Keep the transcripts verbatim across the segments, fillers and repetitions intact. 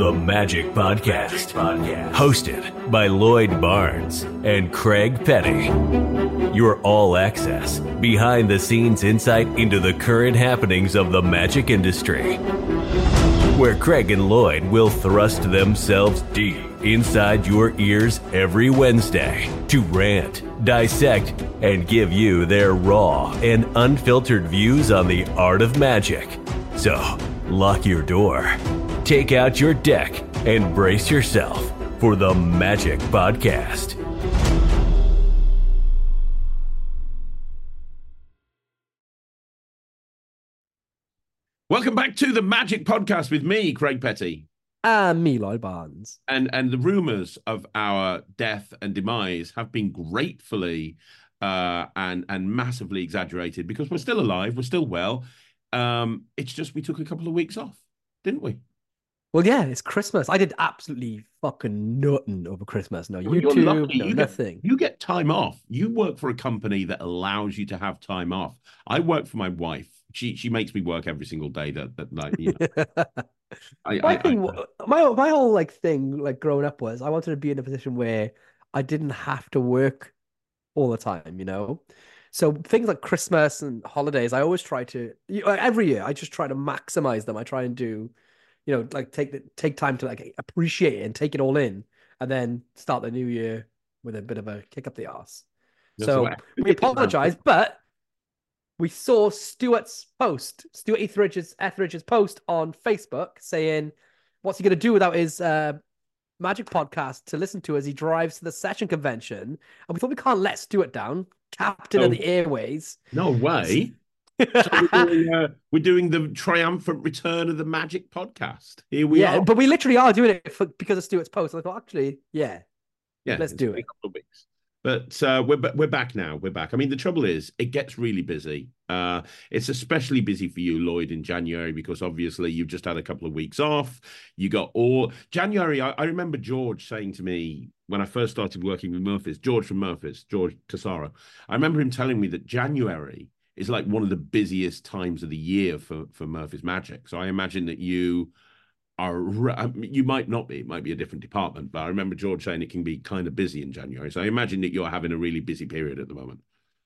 The Magic Podcast, hosted by Lloyd Barnes and Craig Petty. Your all-access, behind-the-scenes insight into the current happenings of the magic industry, where Craig and Lloyd will thrust themselves deep inside your ears every Wednesday to rant, dissect, and give you their raw and unfiltered views on the art of magic. So, lock your door, take out your deck, and brace yourself for the Magic Podcast. Welcome back to the Magic Podcast with me, Craig Petty. And me, Lloyd Barnes. And and the rumours of our death and demise have been gratefully uh, and, and massively exaggerated because we're still alive, we're still well. Um, it's just we took a couple of weeks off, didn't we? Well, yeah, it's Christmas. I did absolutely fucking nothing over Christmas. No Well, YouTube, you're lucky. no you nothing. Get, you get time off. You work for a company that allows you to have time off. I work for my wife. She she makes me work every single day. That that like you know. I, my I, thing, I, my my whole like thing, like growing up, was I wanted to be in a position where I didn't have to work all the time. You know, so things like Christmas and holidays, I always try to you know, every year. I just try to maximize them. I try and do, you know, like take the take time to like appreciate it and take it all in, and then start the new year with a bit of a kick up the arse. So right. we apologize, but we saw Stuart's post, Stuart Etheridge's, Etheridge's post on Facebook saying, what's he going to do without his uh, Magic Podcast to listen to as he drives to the session convention? And we thought we can't let Stuart down, captain oh, of the airways. No way. So we're, doing, uh, we're doing the triumphant return of the Magic Podcast. Here we yeah, are. but we literally are doing it for, because of Stuart's post. And I thought, actually, yeah, yeah, let's do it. A couple of weeks. But uh, we're we're back now. We're back. I mean, the trouble is, it gets really busy. Uh, it's especially busy for you, Lloyd, in January because obviously you've just had a couple of weeks off. You got all January. I, I remember George saying to me when I first started working with Murphys, George from Murphys, George Tassara. I remember him telling me that January is like one of the busiest times of the year for for Murphys Magic. So I imagine that you are you might not be, it might be a different department, but I remember George saying it can be kind of busy in January. So I imagine that you're having a really busy period at the moment.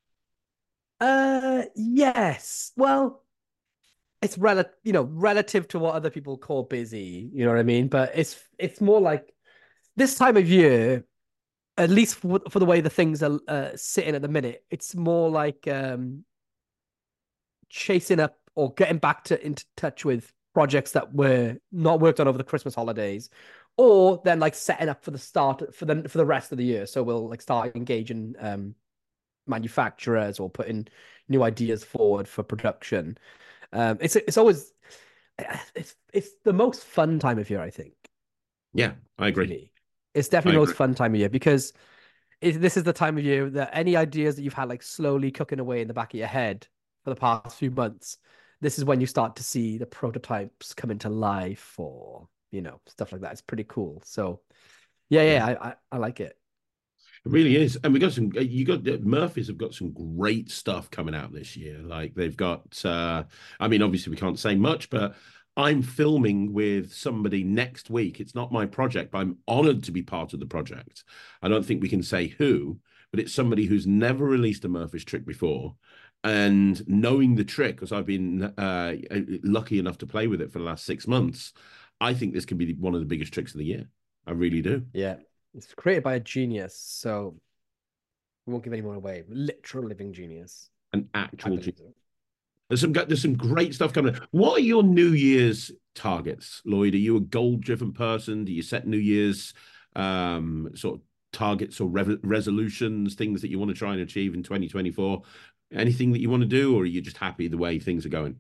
Uh, yes. Well, it's relative, you know, relative to what other people call busy. You know what I mean? But it's it's more like this time of year, at least for, for the way the things are uh, sitting at the minute. It's more like um, chasing up or getting back to into touch with projects that were not worked on over the Christmas holidays, or then like setting up for the start for the for the rest of the year. So we'll like start engaging um manufacturers or putting new ideas forward for production. Um, it's it's always it's it's the most fun time of year, I think. Yeah, I agree. It's definitely the most fun time of year because it, this is the time of year that any ideas that you've had like slowly cooking away in the back of your head for the past few months, this is when you start to see the prototypes come into life or, you know, stuff like that. It's pretty cool. So yeah, yeah, I, I, I like it. It really is. And we got some, you got, Murphys have got some great stuff coming out this year. Like they've got, uh, I mean, obviously we can't say much, but I'm filming with somebody next week. It's not my project, but I'm honored to be part of the project. I don't think we can say who, but it's somebody who's never released a Murphys trick before. And knowing the trick, because I've been uh, lucky enough to play with it for the last six months, I think this could be one of the biggest tricks of the year. I really do. Yeah. It's created by a genius, so we won't give any more away. Literal living genius. An actual genius. So. There's some, there's some great stuff coming. What are your New Year's targets, Lloyd? Are you a goal-driven person? Do you set New Year's um, sort of targets or re resolutions, things that you want to try and achieve in twenty twenty-four? Anything that you want to do, or are you just happy the way things are going?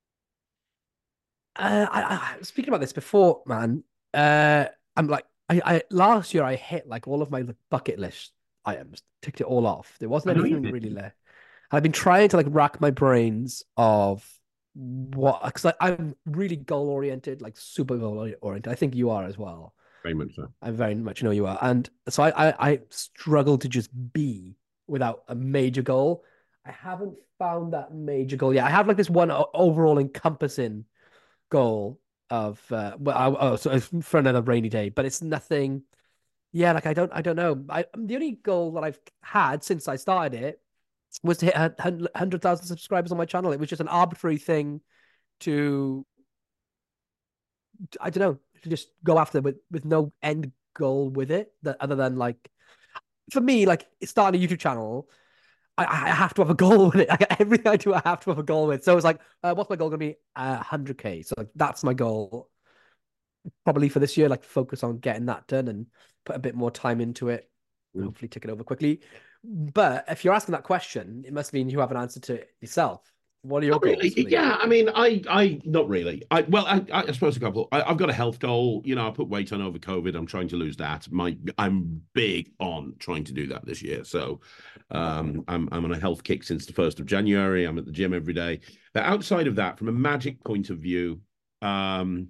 Uh, I, I was speaking about this before, man. Uh, I'm like, I, I last year I hit like all of my bucket list items, ticked it all off. There wasn't anything really left. I've been trying to like rack my brains of what, because I'm really goal oriented, like super goal oriented. I think you are as well. Very much so. I very much know you are, and so I, I, I struggle to just be without a major goal. I haven't found that major goal yet. I have like this one overall encompassing goal of uh, well, I, oh, so for another rainy day, but it's nothing. Yeah, like I don't, I don't know. I the only goal that I've had since I started it was to hit one hundred thousand subscribers on my channel. It was just an arbitrary thing to, I don't know, to just go after with with no end goal with it that other than like for me, like starting a YouTube channel. I, I have to have a goal with it. Like, everything I do, I have to have a goal with. So it's like, uh, what's my goal going to be? Uh, one hundred K. So like, that's my goal probably for this year. Like focus on getting that done and put a bit more time into it. And hopefully tick it over quickly. But if you're asking that question, it must mean you have an answer to it yourself. What are your Not goals? really. Yeah, I mean, I, I, not really. I, well, I, I suppose a couple. I, I've got a health goal. You know, I put weight on over COVID. I'm trying to lose that. My, I'm big on trying to do that this year. So, um, I'm, I'm on a health kick since the first of January. I'm at the gym every day. But outside of that, from a magic point of view, um,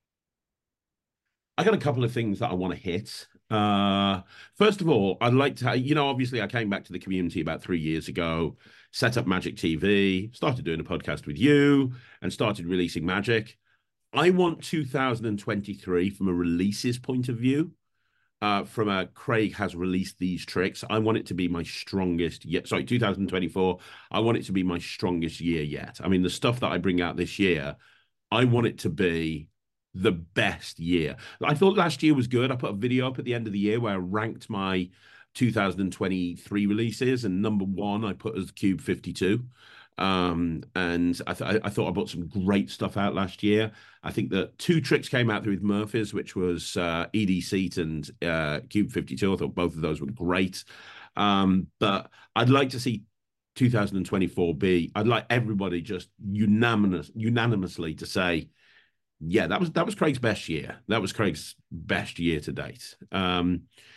I got a couple of things that I want to hit. Uh, first of all, I'd like to, you know, obviously I came back to the community about three years ago, set up Magic T V, started doing a podcast with you, and started releasing Magic. I want two thousand twenty-three from a releases point of view. Uh, from a Craig has released these tricks. I want it to be my strongest yet. Sorry, two thousand twenty-four. I want it to be my strongest year yet. I mean, the stuff that I bring out this year, I want it to be the best year. I thought last year was good. I put a video up at the end of the year where I ranked my two thousand twenty-three releases, and number one I put as Cube fifty-two. Um, and I, th- I thought I brought some great stuff out last year. I think that two tricks came out with Murphy's, which was uh, E D Seat and uh, Cube fifty-two. I thought both of those were great. Um, but I'd like to see two thousand twenty-four be, I'd like everybody just unanimous, unanimously to say, yeah, that was that was Craig's best year. That was Craig's best year to date. Um,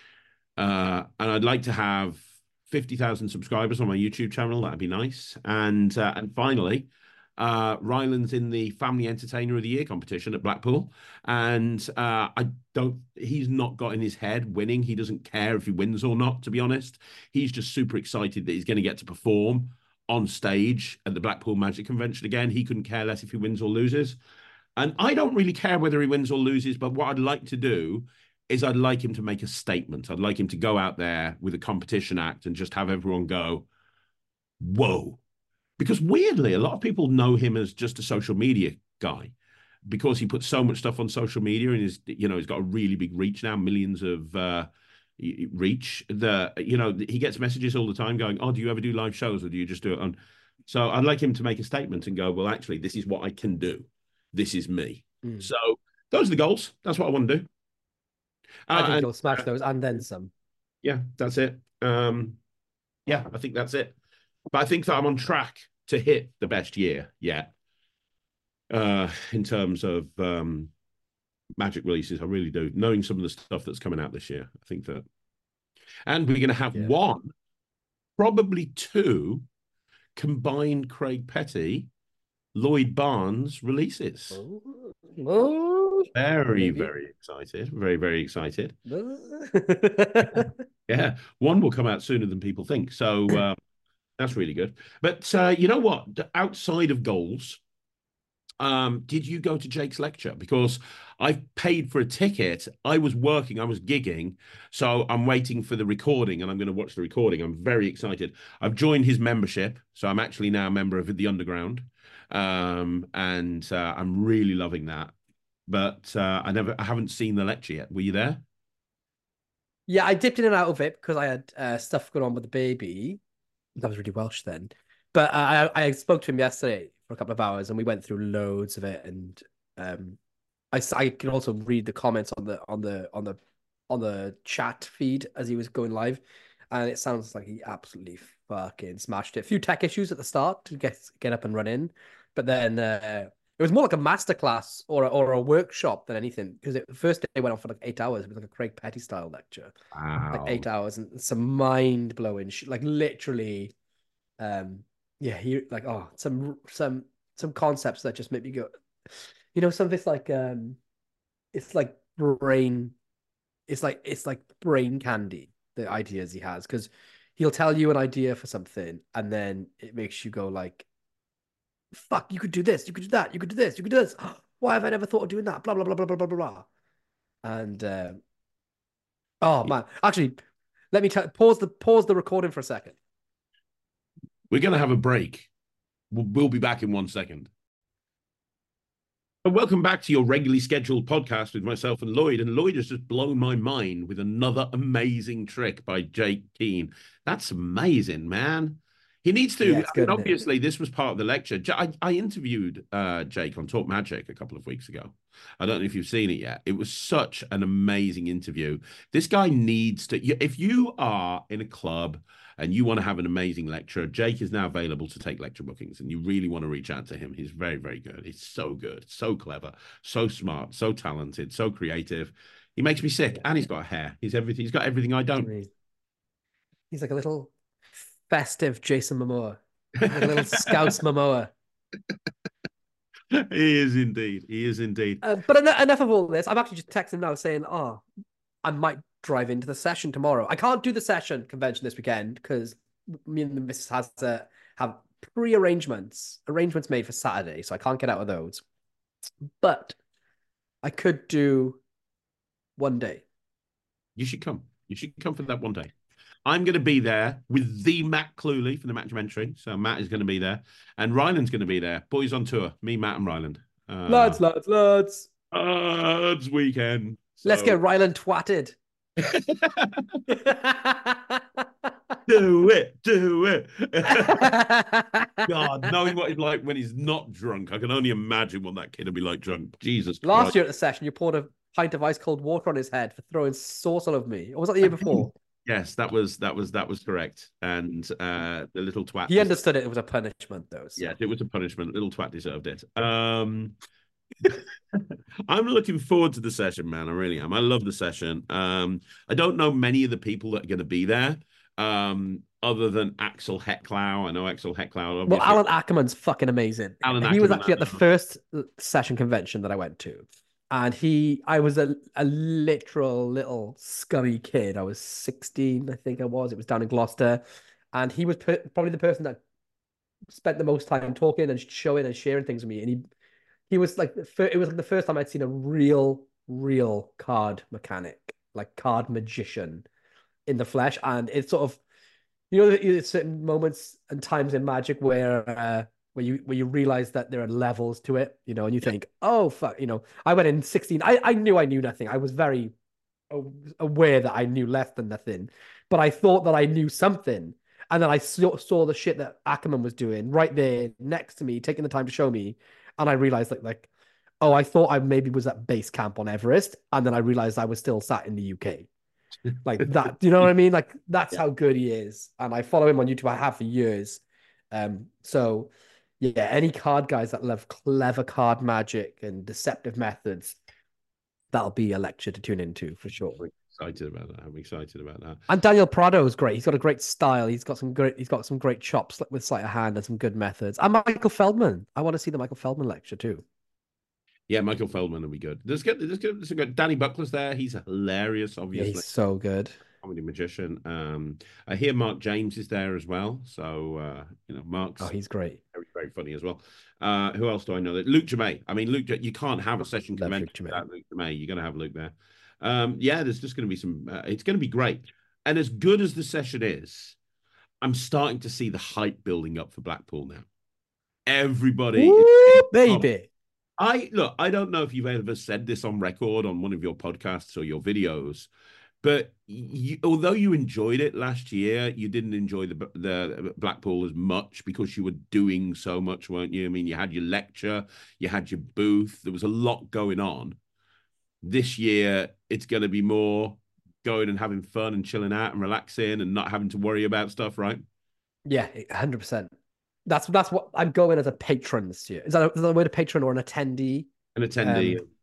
uh, and I'd like to have fifty thousand subscribers on my YouTube channel. That'd be nice. And uh, and finally, uh, Ryland's in the Family Entertainer of the Year competition at Blackpool. And uh, I don't, he's not got in his head winning. He doesn't care if he wins or not, to be honest. He's just super excited that he's going to get to perform on stage at the Blackpool Magic Convention again. He couldn't care less if he wins or loses. And I don't really care whether he wins or loses, but what I'd like to do is I'd like him to make a statement. I'd like him to go out there with a competition act and just have everyone go, whoa. Because weirdly, a lot of people know him as just a social media guy because he puts so much stuff on social media and is, you know, he's got a really big reach now, millions of uh, reach. The, you know, he gets messages all the time going, oh, do you ever do live shows or do you just do it on? So I'd like him to make a statement and go, well, actually, this is what I can do. This is me. Mm. So those are the goals. That's what I want to do. I think uh, you'll smash those and then some. Yeah, that's it. Um, yeah, I think that's it. But I think that I'm on track to hit the best year yet. Uh, in terms of um, Magic releases, I really do. Knowing some of the stuff that's coming out this year, I think that. And we're going to have yeah. one, probably two, combined Craig Petty Lloyd Barnes releases. Oh, oh, very, maybe. very excited. Very, very excited. Yeah, one will come out sooner than people think. So uh, that's really good. But uh, you know what? Outside of goals, um, did you go to Jake's lecture? Because I've paid for a ticket. I was working, I was gigging. So I'm waiting for the recording and I'm going to watch the recording. I'm very excited. I've joined his membership. So I'm actually now a member of the Underground. Um, and uh, I'm really loving that. But uh, I never, I haven't seen the lecture yet. Were you there? Yeah, I dipped in and out of it because I had uh, stuff going on with the baby. That was really Welsh then. But uh, I, I spoke to him yesterday for a couple of hours, and we went through loads of it. And um, I, I can also read the comments on the on the on the on the chat feed as he was going live, and it sounds like he absolutely fucking smashed it. A few tech issues at the start to get get up and run in, but then uh, it was more like a masterclass or a, or a workshop than anything, because the first day went on for like eight hours. It was like a Craig Petty style lecture, wow. like eight hours and some mind blowing shit, like literally. Um, yeah, he like oh some some some concepts that just make me go, you know, some of it's like um, it's like brain, it's like it's like brain candy. The ideas he has, because he'll tell you an idea for something and then it makes you go like, fuck, you could do this, you could do that, you could do this, you could do this. Why have I never thought of doing that? Blah blah blah blah blah blah blah. And uh, oh man, actually, let me t- pause the pause the recording for a second. We're going to have a break. We'll, we'll be back in one second. And welcome back to your regularly scheduled podcast with myself and Lloyd. And Lloyd has just blown my mind with another amazing trick by Jake Keane. That's amazing, man. He needs to. Yeah, it's I mean, good, isn't it? obviously, this was part of the lecture. J- I, I interviewed uh, Jake on Talk Magic a couple of weeks ago. I don't know if you've seen it yet. It was such an amazing interview. This guy needs to. If you are in a club and you want to have an amazing lecturer, Jake is now available to take lecture bookings, and you really want to reach out to him. He's very, very good. He's so good, so clever, so smart, so talented, so creative. He makes me sick, and he's got hair. He's everything. He's got everything I don't. He's like a little festive Jason Momoa, like a little Scouse Momoa. He is indeed. He is indeed. Uh, but en- enough of all this. I'm actually just texting now saying, oh, I might drive into the session tomorrow. I can't do the session convention this weekend because me and the missus has to have pre-arrangements, arrangements made for Saturday, so I can't get out of those. But I could do one day. You should come. You should come for that one day. I'm going to be there with the Matt Cluley from the Matchmentary. So Matt is going to be there. And Ryland's going to be there. Boys on tour. Me, Matt, and Ryland. Uh, lads, lads, lads. Lads weekend. So... Let's get Ryland twatted. do it. Do it. God, knowing what he's like when he's not drunk, I can only imagine what that kid will be like drunk. Jesus Last Christ. year at the session, you poured a pint of ice cold water on his head for throwing sauce all over me. Or was that the year before? Yes, that was that was that was correct. And uh the little twat. He understood it. It was a punishment, though. So. Yes, it was a punishment. Little twat deserved it. Um, I'm looking forward to the session, man. I really am. I love the session. Um, I don't know many of the people that are going to be there, um, other than Axel Hecklau. I know Axel Hecklau. Obviously. Well, Alan Ackerman's fucking amazing. Alan he Ackerman, was actually at the first session convention that I went to. And he, I was a, a literal little scummy kid. I was sixteen, I think I was. It was down in Gloucester. And he was per- probably the person that spent the most time talking and showing and sharing things with me. And he he was like, it was like the first time I'd seen a real, real card mechanic, like card magician in the flesh. And it's sort of, you know, there's certain moments and times in Magic where uh, where you where you realize that there are levels to it, you know, and you think, oh fuck, you know, I went in sixteen. I, I knew I knew nothing. I was very aware that I knew less than nothing, but I thought that I knew something. And then I saw, saw the shit that Ackerman was doing right there next to me, taking the time to show me, and I realized like like, oh, I thought I maybe was at base camp on Everest, and then I realized I was still sat in the U K. Like that, you know what I mean? Like that's yeah. how good he is, and I follow him on YouTube. I have for years. Um, so yeah, any card guys that love clever card magic and deceptive methods, that'll be a lecture to tune into for sure. I'm excited about that. I'm excited about that. And Daniel Prado is great. He's got a great style. He's got some great. He's got some great chops with sleight of hand and some good methods. And Michael Feldman. I want to see the Michael Feldman lecture too. Yeah, Michael Feldman will be good. There's good. There's good. There's good. Danny Buckler's there. He's hilarious. Obviously, yeah, he's so good. Comedy magician. Um, I hear Mark James is there as well. So uh, you know, Mark's oh, he's great. Very, very funny as well. Uh, who else do I know? That Luke Jamay. I mean, Luke. You can't have a session convention without Luke Jamay. You're going to have Luke there. Um, yeah, there's just going to be some. Uh, it's going to be great. And as good as the session is, I'm starting to see the hype building up for Blackpool now. Everybody, Woo, is, baby. I look. I don't know if you've ever said this on record on one of your podcasts or your videos, but you, although you enjoyed it last year, you didn't enjoy the the Blackpool as much because you were doing so much, weren't you? I mean, you had your lecture, you had your booth. There was a lot going on. This year, it's going to be more going and having fun and chilling out and relaxing and not having to worry about stuff, right? Yeah, one hundred percent. That's that's what I'm going as a patron this year. Is that a, is that a word, a patron or an attendee? An attendee. Um,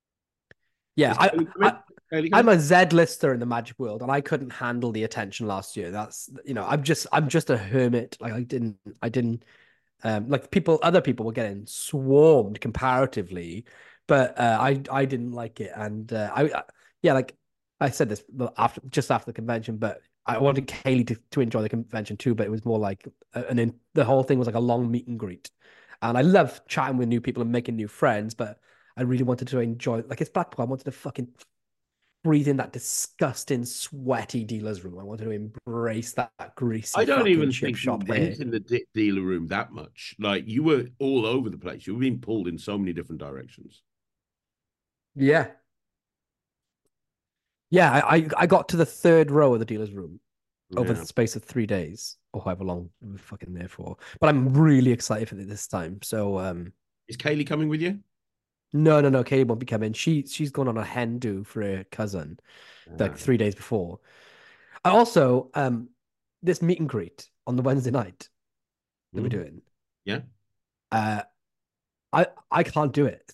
yeah, I, I, I'm a Z lister in the Magic world, and I couldn't handle the attention last year. That's you know, I'm just I'm just a hermit. Like I didn't I didn't um like people other people were getting swarmed comparatively, but uh, I I didn't like it, and uh, I, I yeah like I said this after just after the convention, but I wanted Kaylee to, to enjoy the convention too, but it was more like an in, the whole thing was like a long meet and greet. And I love chatting with new people and making new friends, but I really wanted to enjoy, like it's Blackpool. I wanted to fucking breathe in that disgusting, sweaty dealer's room. I wanted to embrace that, that greasy I don't fucking even chip think you shop went hair. in the de- dealer room that much. Like you were all over the place. You were being pulled in so many different directions. Yeah. Yeah, I, I I got to the third row of the dealer's room over Yeah. the space of three days or however long we were fucking there for. But I'm really excited for it this time. So um Is Kaylee coming with you? no, no, no, Katie won't be coming. She she's gone on a hen do for her cousin like Uh, three days before. I also um this meet and greet on the Wednesday night that we're mhm. doing. Yeah. Uh I I can't do it.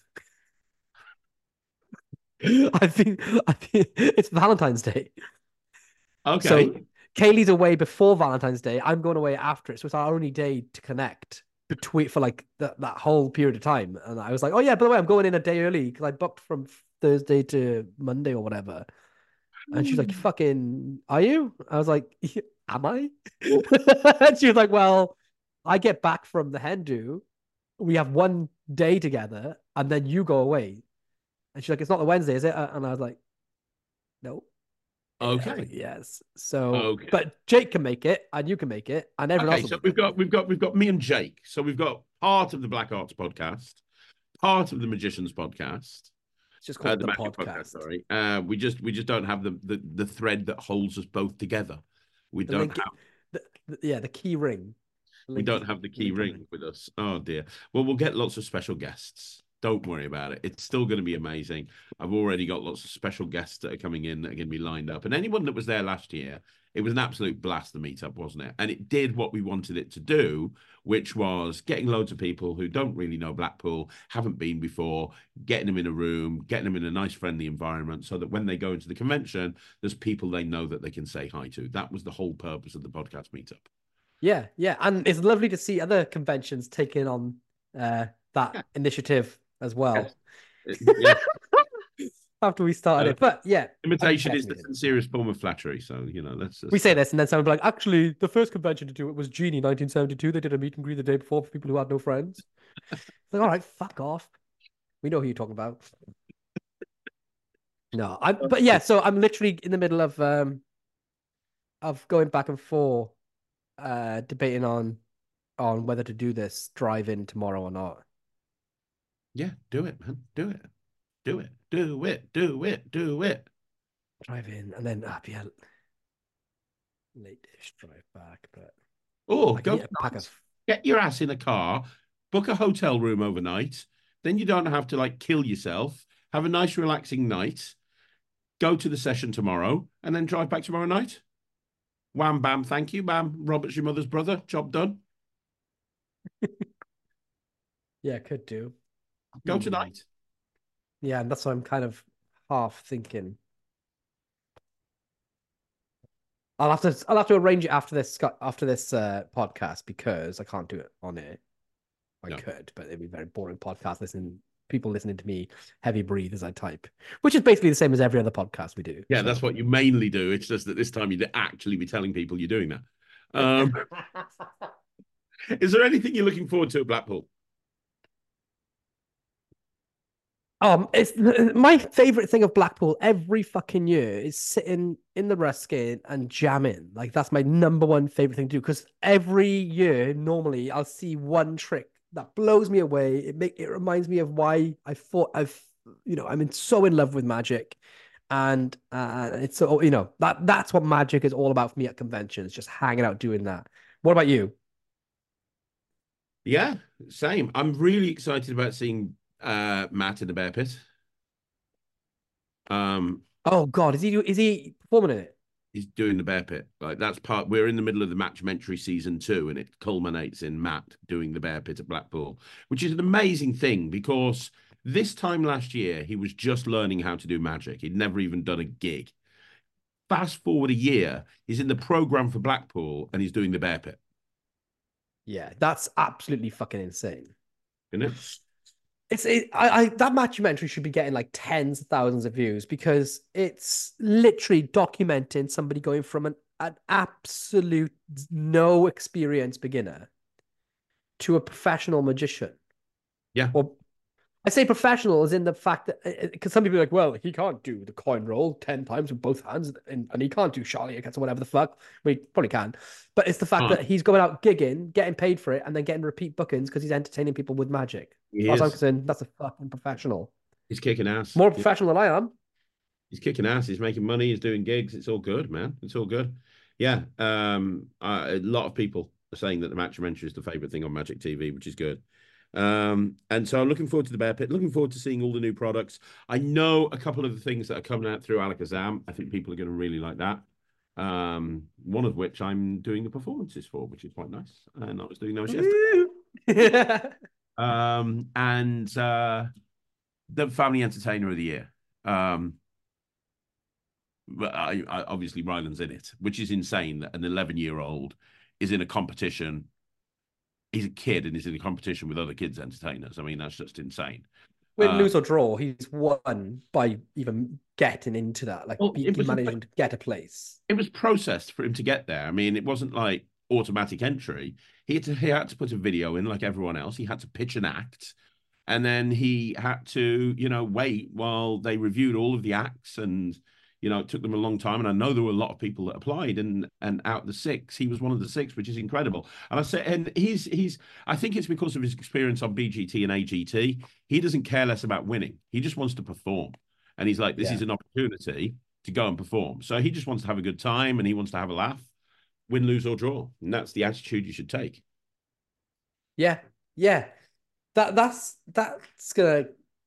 I think I think it's Valentine's Day. So Okay. Kaylee's away before Valentine's Day. I'm going away after it. So it's our only day to connect between for like that, that whole period of time. And I was like, oh yeah, by the way, I'm going in a day early because I booked from Thursday to Monday or whatever. And she's like, fucking, are you? I was like, am I? And she was like, well, I get back from the hen do. We have one day together and then you go away. And she's like, it's not the Wednesday, is it? And I was like, no. And I was Okay. like, yes. So, Okay. but Jake can make it, and you can make it, and everyone Okay. else will So be we've there. got we've got we've got me and Jake. So we've got part of the Black Arts podcast, part of the Magicians podcast, It's just uh, called the the Magic podcast. podcast. Sorry. Uh, we just we just don't have the, the the thread that holds us both together. We The don't link, have the, the, yeah, the key ring. The we link, don't have the key link ring with us. Oh dear. Well, we'll get lots of special guests. Don't worry about it. It's still going to be amazing. I've already got lots of special guests that are coming in that are going to be lined up. And anyone that was there last year, it was an absolute blast, the meetup, wasn't it? And it did what we wanted it to do, which was getting loads of people who don't really know Blackpool, haven't been before, getting them in a room, getting them in a nice, friendly environment so that when they go into the convention, there's people they know that they can say hi to. That was the whole purpose of the podcast meetup. Yeah, yeah, and it's lovely to see other conventions taking on uh, that Yeah. initiative as well. Yes. Yeah. After we started Uh, it, but yeah, I'm imitation is the definitely gonna do sincerest form of flattery. So, you know, that's We just. say Uh, this, and then someone will be like, actually, the first convention to do it was Genie nineteen seventy-two. They did a meet and greet the day before for people who had no friends. It's like, all right, fuck off. We know who you're talking about. No, I but yeah, so I'm literally in the middle of um of going back and forth, uh, debating on on whether to do this drive in tomorrow or not. yeah, do it, man. Do it. Do it. Do it. Do it. Do it. Drive in and then uh, be a late-ish drive back, but Oh, I can go eat a pack of. get your ass in a car, book a hotel room overnight. Then you don't have to like kill yourself. Have a nice, relaxing night. Go to the session tomorrow and then drive back tomorrow night. Wham, bam, thank you, bam. Robert's your mother's brother. Job done. Yeah, could do. Go Hmm. tonight. Yeah, and that's what I'm kind of half thinking. I'll have to I'll have to arrange it after this after this uh, podcast because I can't do it on it. I No. could, but it'd be a very boring podcast listening people listening to me heavy breathe as I type, which is basically the same as every other podcast we do. Yeah, so. that's what you mainly do. It's just that this time you'd actually be telling people you're doing that. Um, is there anything you're looking forward to at Blackpool? Um, it's my favorite thing of Blackpool every fucking year is sitting in the Ruskin and jamming. Like that's my number one favorite thing to do because every year normally I'll see one trick that blows me away. It make it reminds me of why I thought I've you know I'm in, so in love with magic, and uh, it's so you know that that's what magic is all about for me at conventions, just hanging out doing that. What about you? Yeah, same. I'm really excited about seeing uh, Matt in the Bear Pit. Um, Oh God, is he is he performing in it? he's doing the Bear Pit. Like that's part. We're in the middle of the Matchmentary season two, and it culminates in Matt doing the Bear Pit at Blackpool, which is an amazing thing because this time last year he was just learning how to do magic. He'd never even done a gig. Fast forward a year, he's in the program for Blackpool, and he's doing the Bear Pit. Yeah, that's absolutely fucking insane. Isn't it? It's it, I, I that documentary should be getting like tens of thousands of views because it's literally documenting somebody going from an, an absolute no experience beginner to a professional magician. Yeah. Or I say professional as in the fact that because some people are like, well, he can't do the coin roll ten times with both hands, and, and he can't do Charlie against whatever the fuck. Well, he probably can, but it's the fact Huh. that he's going out gigging, getting paid for it, and then getting repeat bookings because he's entertaining people with magic. As He far as I'm is. concerned, that's a fucking professional. He's kicking ass. More Yeah. professional than I am. He's kicking ass. He's making money. He's doing gigs. It's all good, man. It's all good. Yeah. Um, uh, a lot of people are saying that the Matchmentary is the favorite thing on Magic T V, which is good. Um, and so I'm looking forward to the Bear Pit. Looking forward to seeing all the new products. I know a couple of the things that are coming out through Alakazam. I think people are going to really like that. Um, one of which I'm doing the performances for, which is quite nice. And I was doing those yesterday. um, and uh, the Family Entertainer of the Year. Um, but I, I, obviously Ryland's in it, which is insane that an eleven year old is in a competition. He's a kid and he's in a competition with other kids entertainers. I mean, that's just insane. Win, Uh, lose or draw, he's won by even getting into that. Like Well, he, it he was a- managing to get a place. it was processed for him to get there. I mean, it wasn't like automatic entry. He had to he had to put a video in like everyone else. He had to pitch an act, and then he had to, you know, wait while they reviewed all of the acts, and you know, it took them a long time. And I know there were a lot of people that applied, and and out of the six, he was one of the six, which is incredible. And I say, and he's he's I think it's because of his experience on B G T and A G T. He doesn't care less about winning. He just wants to perform, and he's like, this Yeah. is an opportunity to go and perform. So he just wants to have a good time and he wants to have a laugh, win, lose, or draw. And that's the attitude you should take. Yeah, yeah. That that's that's gonna.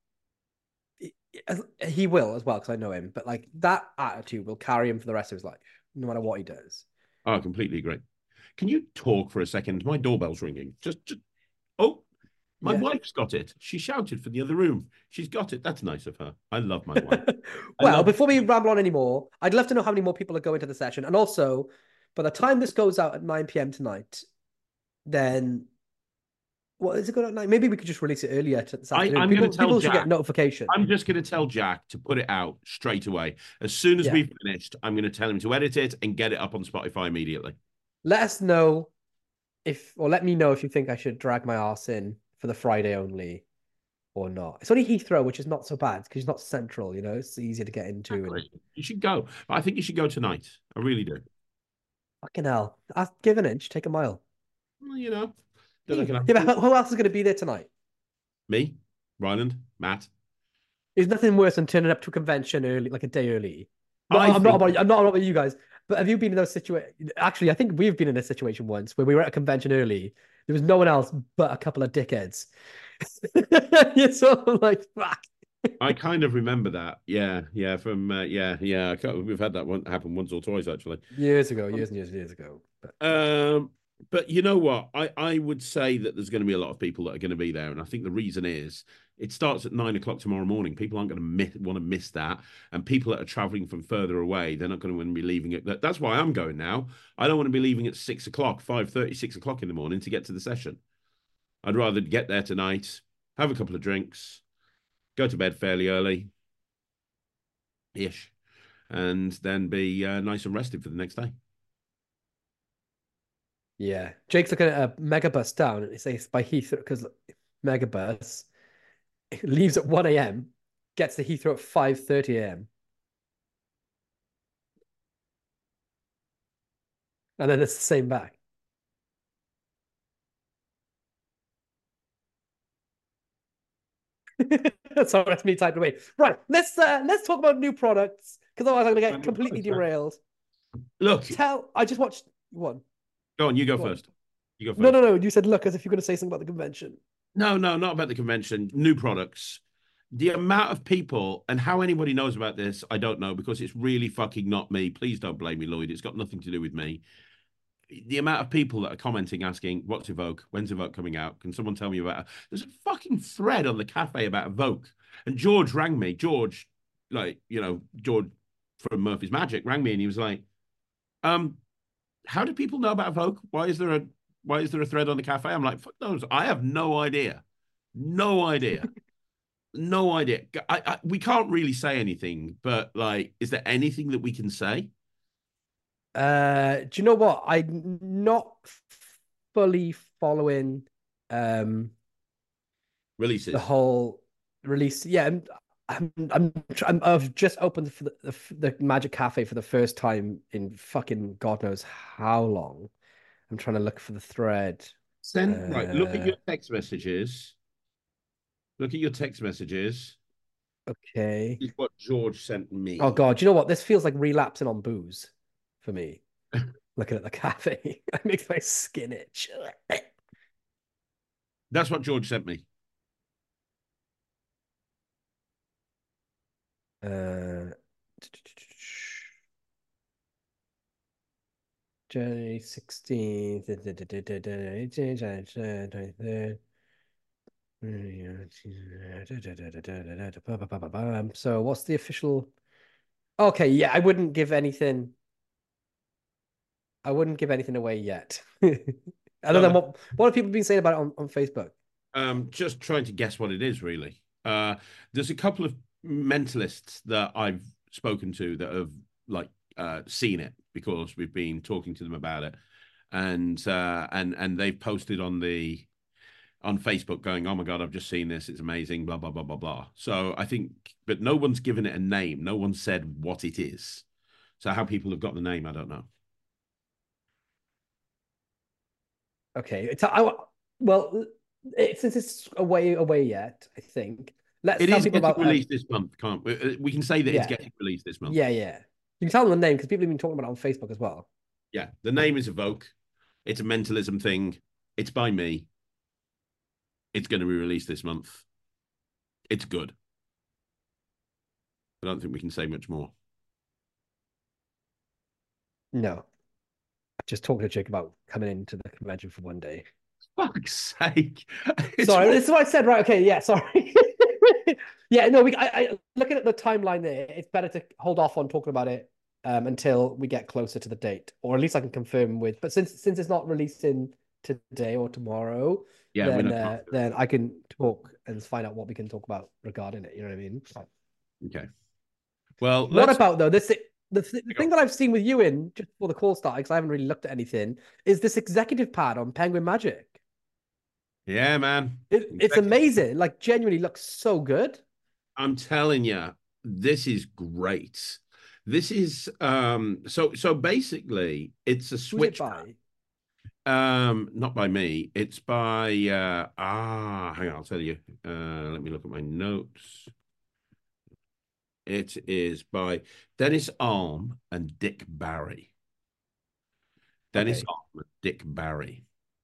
He will as well because I know him. But like that attitude will carry him for the rest of his life, no matter what he does. Oh, I completely agree. Can you talk for a second? My doorbell's ringing. Just, just oh, my Yeah. wife's got it. She shouted from the other room. She's got it. That's nice of her. I love my wife. Well, love- before we ramble on anymore, I'd love to know how many more people are going to the session. And also, by the time this goes out at nine p m tonight, then what is it going at night? Maybe we could just release it earlier to this I- afternoon. I'm people gonna tell people should Jack. get notification. I'm just going to tell Jack to put it out straight away. As soon as Yeah. we've finished, I'm going to tell him to edit it and get it up on Spotify immediately. Let us know if, or let me know if you think I should drag my ass in for the Friday only or not. It's only Heathrow, which is not so bad because it's not central, you know, it's easier to get into. And You should go. I think you should go tonight. I really do. fucking hell, I'll give an inch, take a mile. Well, you know, Yeah, don't look at but who else is going to be there tonight? me, Ryland, Matt. There's nothing worse than turning up to a convention early, like a day early. No, I I'm not think- about I'm not about you guys, but have you been in those situations? Actually, I think we've been in a situation once where we were at a convention early. There was no one else but a couple of dickheads. You're sort of like, fuck. I kind of remember that. Yeah, yeah, from uh, yeah, yeah. I can't- We've had that one happen once or twice actually. Years ago, years and years and years ago. But Um, but you know what? I I would say that there's going to be a lot of people that are going to be there, and I think the reason is it starts at nine o'clock tomorrow morning. People aren't going to miss, want to miss that, and people that are traveling from further away, they're not going to want to be leaving it. That, that's why I'm going now. I don't want to be leaving at six o'clock, five thirty, six o'clock in the morning to get to the session. I'd rather get there tonight, have a couple of drinks, go to bed fairly early, ish, and then be uh, nice and rested for the next day. yeah, Jake's looking at a megabus down, and he says by Heathrow because megabus leaves at one a m, gets to Heathrow at five thirty a m, and then it's the same back. Sorry, that's me typing away. Right, let's uh, let's talk about new products because otherwise I'm going to get completely derailed. Look, Tell, I just watched one. go on, you go Go on. first. You go first. No, no, no. You said look as if you're going to say something about the convention. No, no, not about the convention. New products. The amount of people and how anybody knows about this, I don't know because it's really fucking not me. Please don't blame me, Lloyd. It's got nothing to do with me. The amount of people that are commenting, asking, "What's Evoke? When's Evoke coming out? Can someone tell me about it?" There's a fucking thread on the cafe about Evoke, and George rang me. George, like you know, George from Murphy's Magic rang me, and he was like, "Um, how do people know about Evoke? Why is there a why is there a thread on the cafe?" I'm like, "Fuck those! I have no idea, no idea." No idea. I, I, we can't really say anything, but like, is there anything that we can say? Uh, do you know what? I'm not fully following um Releases. the whole release. Yeah, I'm I'm I'm, I'm I've just opened for the, the the Magic Cafe for the first time in fucking God knows how long. I'm trying to look for the thread. Send right. Look at Uh, your text messages. Look at your text messages. okay. This is what George sent Oh me. God, you know what? This feels like relapsing on booze for me. Looking at the cafe, it makes my skin itch. That's what George sent me. Uh, January sixteenth. So what's the official? Okay, yeah, I wouldn't give anything. I wouldn't give anything away yet. Other than No, what what have people been saying about it on, on Facebook? um, just trying to guess what it is, really. Uh, there's a couple of mentalists that I've spoken to that have like uh, seen it because we've been talking to them about it, and uh, and and they've posted on the on Facebook going, "Oh my God, I've just seen this. It's amazing." Blah blah blah blah blah. So I think, but no one's given it a name. No one said what it is. So how people have got the name, I don't know. Okay, it's I, well, it, since it's away away yet, I think let's It tell is people getting about um released this month, can't we? Uh, We can say that it's yeah getting released this month. yeah yeah. You can tell them the name because people have been talking about it on Facebook as well. Yeah, the name is Evoke. It's a mentalism thing. It's by me. It's going to be released this month. It's good. I don't think we can say much more. No, just talking to Jake about coming into the convention for one day. Fuck's sake! It's Sorry, what... this is what I said, right? Okay, yeah, sorry. Yeah, no, we. I, I looking at the timeline there. It's better to hold off on talking about it um, until we get closer to the date, or at least I can confirm with. But since since it's not releasing today or tomorrow, Yeah, we're then not. uh, then I can talk and find out what we can talk about regarding it. You know what I mean? Okay. Well, What let's. about though this? The, the thing that I've seen with you in just before the call started, because I haven't really looked at anything, is this executive pad on Penguin Magic. Yeah, man. It, it's Exactly. amazing. Like genuinely looks so good. I'm telling you, this is great. This is um. So so basically, it's a Who's it switch. by? Um, not by me. It's by uh ah, hang on, I'll tell you. Uh let me look at my notes. It is by Dennis Alm and Dick Barry. Dennis Okay. Alm and Dick Barry.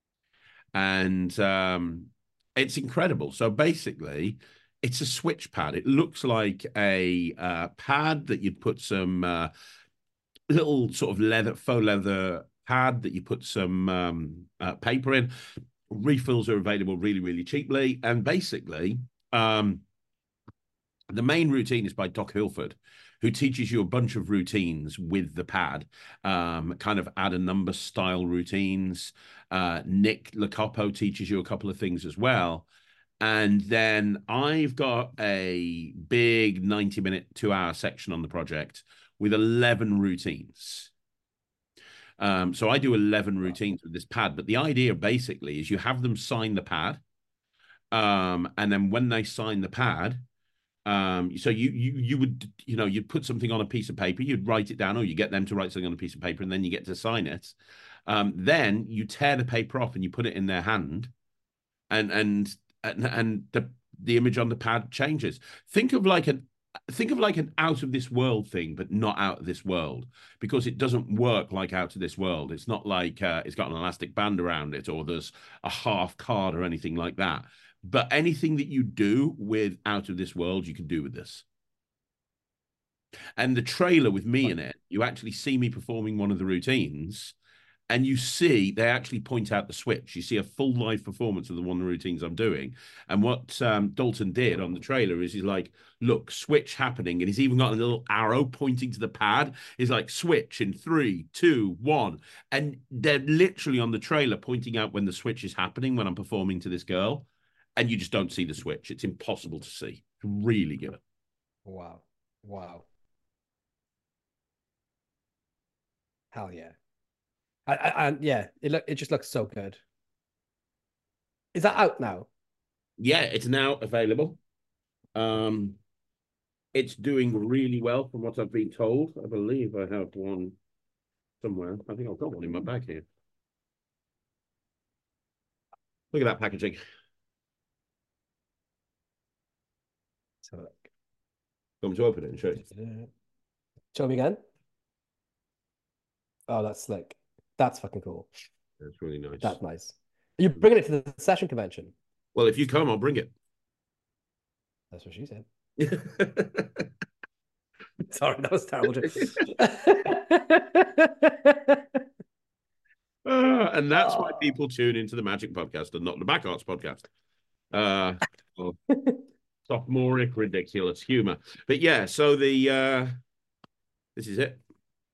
And um it's incredible. So basically, it's a switch pad. It looks like a uh, pad that you'd put some uh, little sort of leather, faux leather pad that you put some um, uh, paper in. Refills are available really, really cheaply. And basically, um, the main routine is by Doc Hilford, who teaches you a bunch of routines with the pad, um, kind of add a number style routines. Uh, Nick Locopo teaches you a couple of things as well. And then I've got a big ninety minute, two hour section on the project with eleven routines. Um, so I do eleven routines with this pad. But the idea basically is you have them sign the pad. Um, and then when they sign the pad, um, so you you you would you know you'd put something on a piece of paper, you'd write it down, or you get them to write something on a piece of paper, and then you get to sign it. Um, then you tear the paper off and you put it in their hand, and and and, and the the image on the pad changes. Think of like an think of like an out of this world thing, but not out of this world because it doesn't work like out of this world. It's not like uh, it's got an elastic band around it or there's a half card or anything like that. But anything that you do with out of this world, you can do with this. And the trailer with me in it, you actually see me performing one of the routines and you see they actually point out the switch. You see a full live performance of the one of the routines I'm doing. And what um, Dalton did on the trailer is he's like, look, switch happening. And he's even got a little arrow pointing to the pad. He's like, switch in three, two, one. And they're literally on the trailer pointing out when the switch is happening when I'm performing to this girl. And you just don't see the switch. It's impossible to see. It's really good. Wow. Wow. Hell yeah. I, I, I yeah, it look it just looks so good. Is that out now? Yeah, it's now available. Um, it's doing really well from what I've been told. I believe I have one somewhere. I think I've got one in my bag here. Look at that packaging. So, Come to open it and show you. show me again. Oh, that's slick. That's fucking cool. That's really nice. That's nice. Are you bringing it to the session convention? Well, if you come, I'll bring it. That's what she said. Sorry, that was terrible. uh, and that's oh. why people tune into the Magic podcast and not the Back Arts podcast. Uh, oh, sophomoric ridiculous humor. But yeah, so the uh, this is it.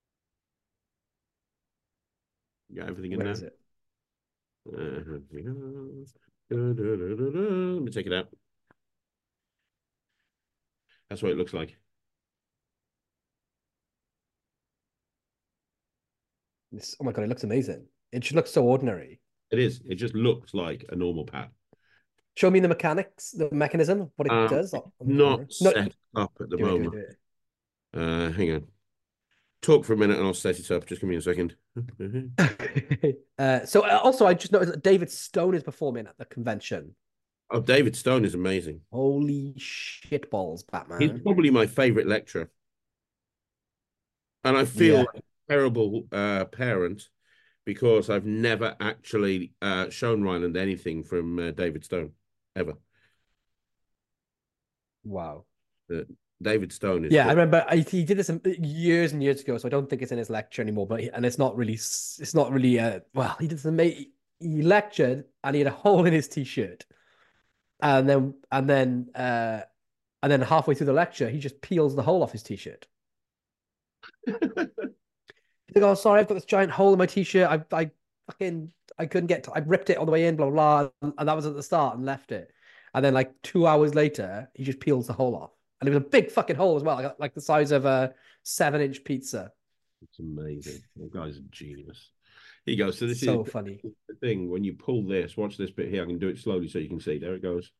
You got everything in Where there. Is it? Uh, let me take it out. That's what it looks like. This, oh my God, it looks amazing. It should look so ordinary. It is. It just looks like a normal pad. Show me the mechanics, the mechanism, what it um, does. Not set no, up at the do moment. It, do it. Uh, hang on. Talk for a minute and I'll set it up. Just give me a second. uh, so uh, also, I just noticed that David Stone is performing at the convention. Oh, David Stone is amazing. Holy shitballs, Batman. He's probably my favorite lecturer. And I feel Yeah. like a terrible uh, parent because I've never actually uh, shown Ryland anything from uh, David Stone, ever. Wow. Uh, David Stone is... Yeah, good. I remember I, he did this years and years ago, so I don't think it's in his lecture anymore, but he, and it's not really, it's not really, uh, well, he did some, he lectured and he had a hole in his t-shirt. And then, and then, uh, and then halfway through the lecture, he just peels the hole off his t-shirt. He's like, oh, sorry, I've got this giant hole in my t-shirt. I, I fucking, I couldn't get, to, I ripped it all the way in, blah, blah, blah. And that was at the start and left it. And then like two hours later, he just peels the hole off. And it was a big fucking hole as well, like, like the size of a seven inch pizza. It's amazing. The guy's a genius. Here you go. So this so is funny. The thing, when you pull this, watch this bit here. I can do it slowly so you can see. There it goes.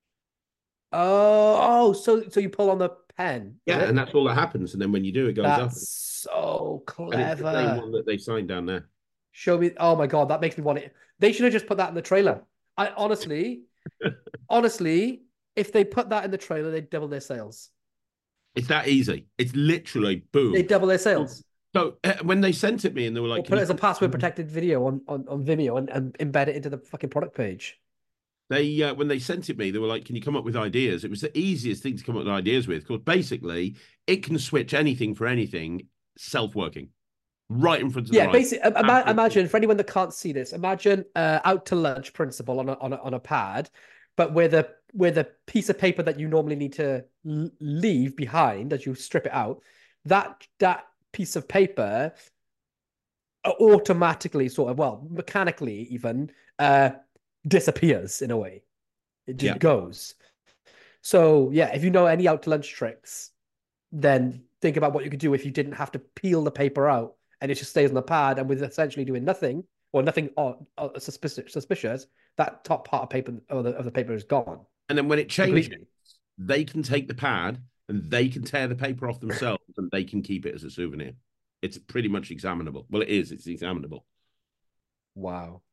Oh, oh, so so you pull on the pen. Yeah, right? And that's all that happens. And then when you do, it goes that's up. That's so clever. And it's the same one that they signed down there. Show me. Oh my God, that makes me want it. They should have just put that in the trailer. I honestly, honestly, if they put that in the trailer, they'd double their sales. It's that easy. It's literally boom. They double their sales. So uh, when they sent it me and they were like, or put it as a password protected video on, on, on Vimeo and, and embed it into the fucking product page. They uh, when they sent it me, they were like, can you come up with ideas? It was the easiest thing to come up with ideas with, because basically it can switch anything for anything, self-working. Right in front of the yeah, right. basically, ima imagine for anyone that can't see this, imagine uh, out to lunch principle on a, on a on a pad, but with a with a piece of paper that you normally need to leave behind as you strip it out. That that piece of paper automatically, sort of, well, mechanically even uh, disappears in a way. It just yeah. goes. So yeah, if you know any out to lunch tricks, then think about what you could do if you didn't have to peel the paper out. And it just stays on the pad, and with essentially doing nothing or nothing odd, uh, suspicious, suspicious, that top part of paper of the, of the paper is gone. And then when it changes, completely. They can take the pad and they can tear the paper off themselves, and they can keep it as a souvenir. It's pretty much examinable. Well, it is. It's examinable. Wow.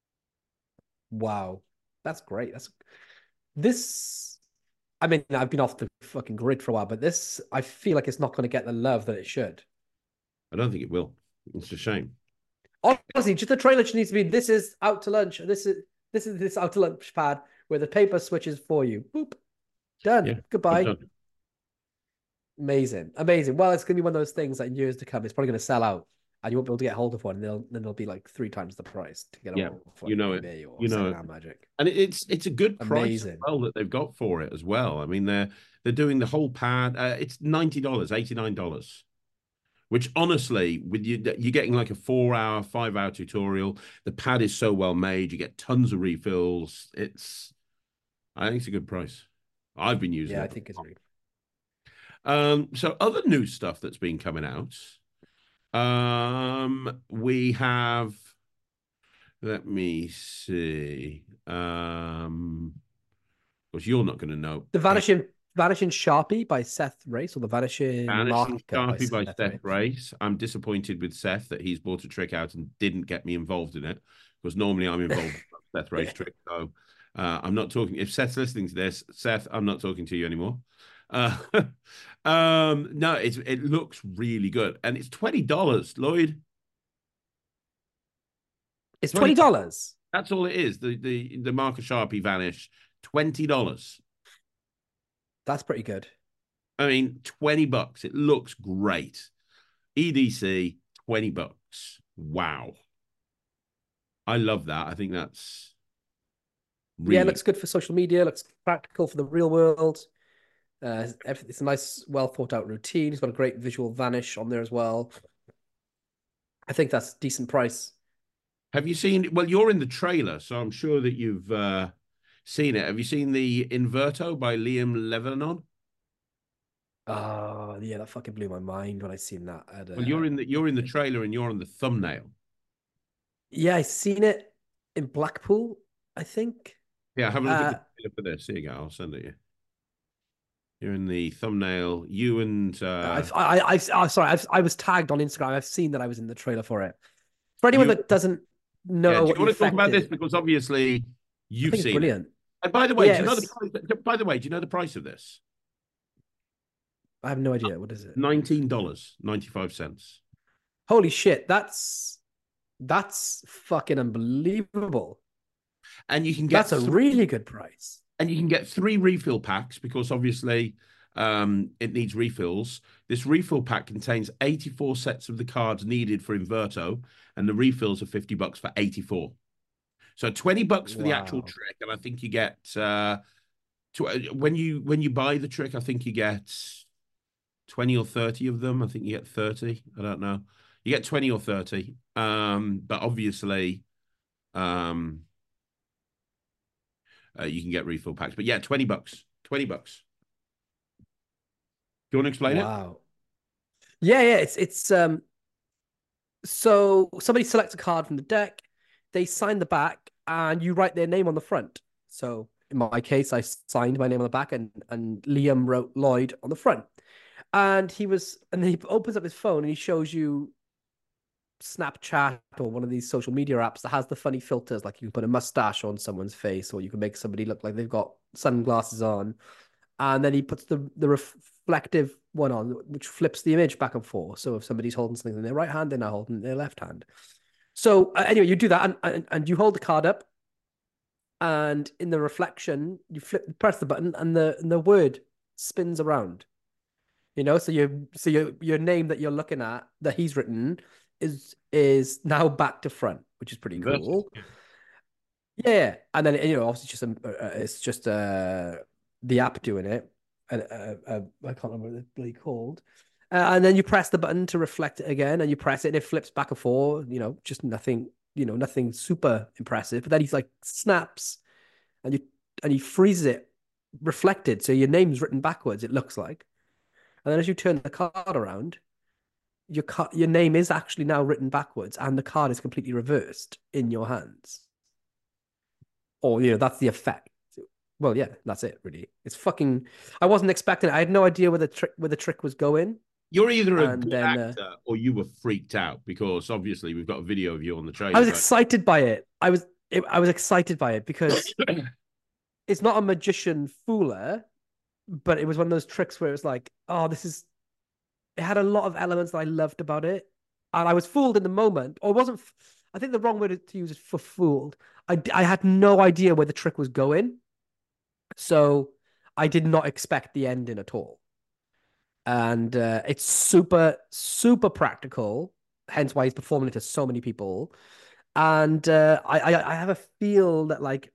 Wow, that's great. That's this. I mean, I've been off the fucking grid for a while, but this, I feel like it's not going to get the love that it should. I don't think it will. It's a shame. Honestly, just the trailer just needs to be, this is out to lunch. This is this is this out to lunch pad where the paper switches for you. Boop. Done. Yeah, goodbye. Done. Amazing. Amazing. Well, it's going to be one of those things that in years to come, it's probably going to sell out and you won't be able to get hold of one. And they'll, then they'll be like three times the price to get yeah, hold of you know it. Or you know it. Magic. And it's it's a good price Amazing. as well that they've got for it as well. I mean, they're, they're doing the whole pad. Uh, it's ninety dollars, eighty-nine dollars. Which honestly, with you, you're getting like a four-hour, five-hour tutorial. The pad is so well made. You get tons of refills. It's, I think it's a good price. I've been using yeah, it. Yeah, I think it's really. Um, so other new stuff that's been coming out. Um, we have. Let me see. Um, of course, you're not going to know the vanishing Vanishing Sharpie by Seth Race, or the Vanishing Vanishing Marker by Sharpie by Seth Seth Race. Race. I'm disappointed with Seth that he's brought a trick out and didn't get me involved in it, because normally I'm involved in Seth Race trick. So uh, I'm not talking. If Seth's listening to this, Seth, I'm not talking to you anymore. Uh, um, no, it's it looks really good, and it's twenty dollars, Lloyd. It's twenty dollars. That's all it is. The the the Marker Sharpie Vanish, twenty dollars. That's pretty good. I mean, twenty bucks. It looks great. E D C, twenty bucks. Wow. I love that. I think that's really... Yeah, it looks good for social media. Looks practical for the real world. Uh, it's a nice, well thought out routine. It's got a great visual vanish on there as well. I think that's a decent price. Have you seen? Well, you're in the trailer, so I'm sure that you've uh, seen it. Have you seen the Inverto by Liam Levenon? Oh, yeah, that fucking blew my mind when I seen that. At, uh... Well, you're in the you're in the trailer and you're on the thumbnail. Yeah, I seen it in Blackpool, I think. Yeah, have a look uh, at the trailer for this. Here you go. I'll send it you. You're in the thumbnail. You and uh... I've, I, I, I, sorry, I've, I was tagged on Instagram. I've seen that I was in the trailer for it. For anyone you... that doesn't know, yeah, do what you want to talk about is, this, because obviously you've seen brilliant. It. And by the way, yeah, do you know was... the price? By the way, do you know the price of this? I have no idea. What is it? Nineteen dollars ninety-five cents. Holy shit! That's that's fucking unbelievable. And you can get that's a three... really good price. And you can get three refill packs, because obviously um, it needs refills. This refill pack contains eighty-four sets of the cards needed for Inverto, and the refills are fifty bucks for eighty-four. So twenty bucks for wow. the actual trick, and I think you get uh, tw- when you when you buy the trick, I think you get twenty or thirty of them. I think you get thirty. I don't know. You get twenty or thirty. Um, but obviously, um, uh, you can get refill packs. But yeah, twenty bucks. twenty bucks. Do you want to explain wow. it? Wow. Yeah, yeah. It's it's um. So somebody selects a card from the deck, they sign the back, and you write their name on the front. So in my case, I signed my name on the back, and and Liam wrote Lloyd on the front. And he was, and then he opens up his phone and he shows you Snapchat or one of these social media apps that has the funny filters, like you can put a mustache on someone's face, or you can make somebody look like they've got sunglasses on. And then he puts the, the reflective one on, which flips the image back and forth. So if somebody's holding something in their right hand, they're now holding their left hand. So uh, anyway, you do that, and, and, and you hold the card up, and in the reflection, you flip, press the button, and the and the word spins around. You know, so your so your your name that you're looking at that he's written is is now back to front, which is pretty cool. Yeah, and then you know, obviously, just a, uh, it's just uh the app doing it, and uh, uh, I can't remember what it's bloody called. Uh, and then you press the button to reflect it again, and you press it, and it flips back and forth. You know, just nothing, you know, nothing super impressive. But then he's like snaps, and you and he freezes it reflected, so your name's written backwards. It looks like. And then as you turn the card around, your card, your name is actually now written backwards, and the card is completely reversed in your hands. Or, you know, that's the effect. Well, yeah, that's it, really. It's fucking... I wasn't expecting it. I had no idea where the trick where the trick was going. You're either a and good then, actor uh, or you were freaked out, because obviously we've got a video of you on the trailer. I was but... excited by it. I was it, I was excited by it because it's not a magician fooler, but it was one of those tricks where it was like, oh, this is... It had a lot of elements that I loved about it. And I was fooled in the moment. Or it wasn't... I think the wrong word to use is for fooled. I, I had no idea where the trick was going. So I did not expect the ending at all. And uh, it's super, super practical. Hence why he's performing it to so many people. And uh, I, I, I have a feel that, like,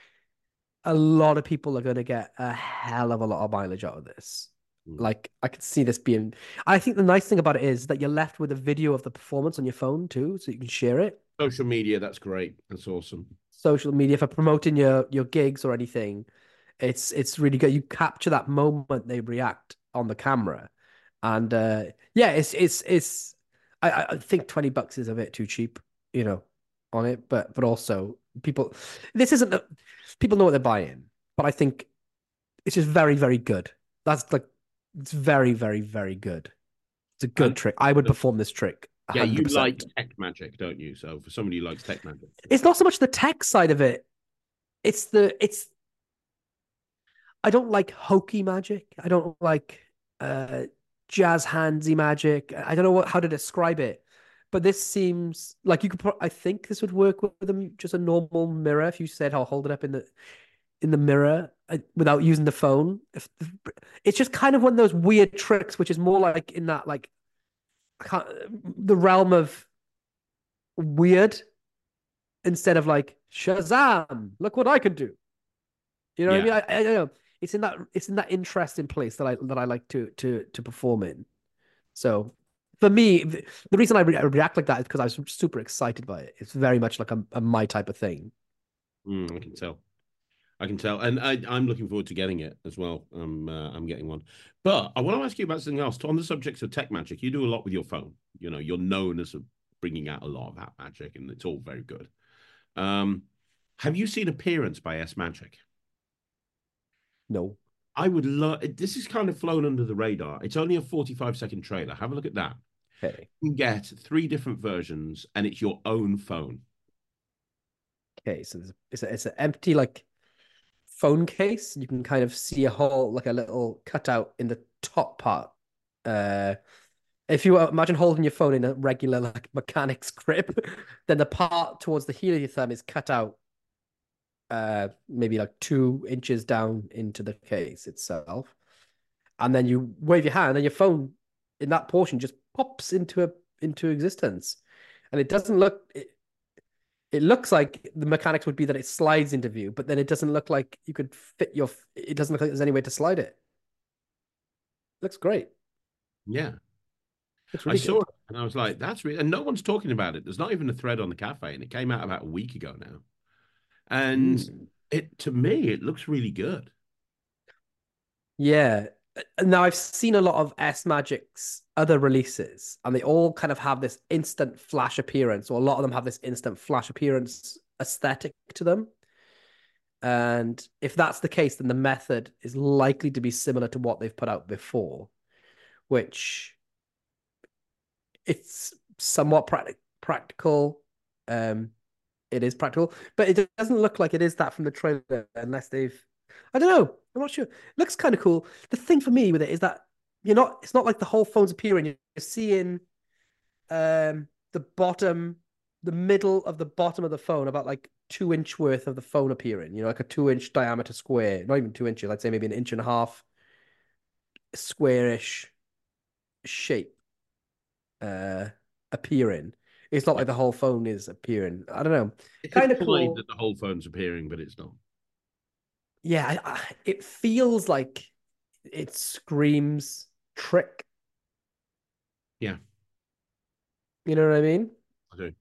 a lot of people are going to get a hell of a lot of mileage out of this. Mm. Like, I could see this being... I think the nice thing about it is that you're left with a video of the performance on your phone, too, so you can share it. Social media, that's great. That's awesome. Social media for promoting your, your gigs or anything. It's it's really good. You capture that moment they react on the camera. And, uh, yeah, it's... it's it's. I, I think twenty bucks is a bit too cheap, you know, on it. But, but also, people... This isn't... A, people know what they're buying. But I think it's just very, very good. That's like it's very, very, very good. It's a good And trick. I would perform this trick yeah, you like one hundred percent. tech magic, don't you? So for somebody who likes tech magic, It's not so much the tech side of it. It's the it's I don't like hokey magic. I don't like uh jazz handsy magic. I don't know what how to describe it. But this seems like you could pro- I think this would work with them just a normal mirror if you said I'll hold it up in the in the mirror uh, without using the phone. If, it's just kind of one of those weird tricks which is more like in that like I can't, the realm of weird instead of like Shazam, look what I can do. You know what yeah. I mean? I, I don't know. It's in that it's in that interesting place that I that I like to to to perform in. So for me, the, the reason I, re- I react like that is because I was super excited by it. It's very much like a, a my type of thing. Mm, I can tell. I can tell, and I, I'm looking forward to getting it as well. I'm uh, I'm getting one, but I want to ask you about something else. On the subject of tech magic, you do a lot with your phone. You know, you're known as a, bringing out a lot of that magic, and it's all very good. Um, have you seen Appearance by S Magic? No. I would love. This is kind of flown under the radar. It's only a forty-five second trailer. Have a look at that. Okay. You can get three different versions, and it's your own phone. Okay. So there's, it's a, it's an empty like phone case. You can kind of see a hole, like a little cutout in the top part. Uh, if you imagine holding your phone in a regular like mechanic's grip, then the part towards the heel of your thumb is cut out, uh, maybe like two inches down into the case itself, and then you wave your hand, and your phone in that portion just pops into a into existence, and it doesn't look. It, it looks like the mechanics would be that it slides into view, but then it doesn't look like you could fit your. It doesn't look like there's any way to slide it. Looks great. Yeah, Looks I really saw good. it, and I was like, "That's really." And no one's talking about it. There's not even a thread on the cafe, and it came out about a week ago now. And Mm. it to me, it looks really good. Yeah. Now I've seen a lot of S Magic's other releases, and they all kind of have this instant flash appearance, or a lot of them have this instant flash appearance aesthetic to them. And if that's the case, then the method is likely to be similar to what they've put out before, which it's somewhat practic- practical. Um, it is practical, but it doesn't look like it is that from the trailer unless they've. I don't know. I'm not sure. It looks kind of cool. The thing for me with it is that you're not. It's not like the whole phone's appearing. You're seeing um the bottom, the middle of the bottom of the phone, about like two inch worth of the phone appearing. You know, like a two inch diameter square. Not even two inches. I'd say maybe an inch and a half squarish shape uh appearing. It's not Yeah. like the whole phone is appearing. I don't know. It's Kind of implied cool. that the whole phone's appearing, but it's not. Yeah, I, I, it feels like it screams trick. Yeah, You know what I mean? I do.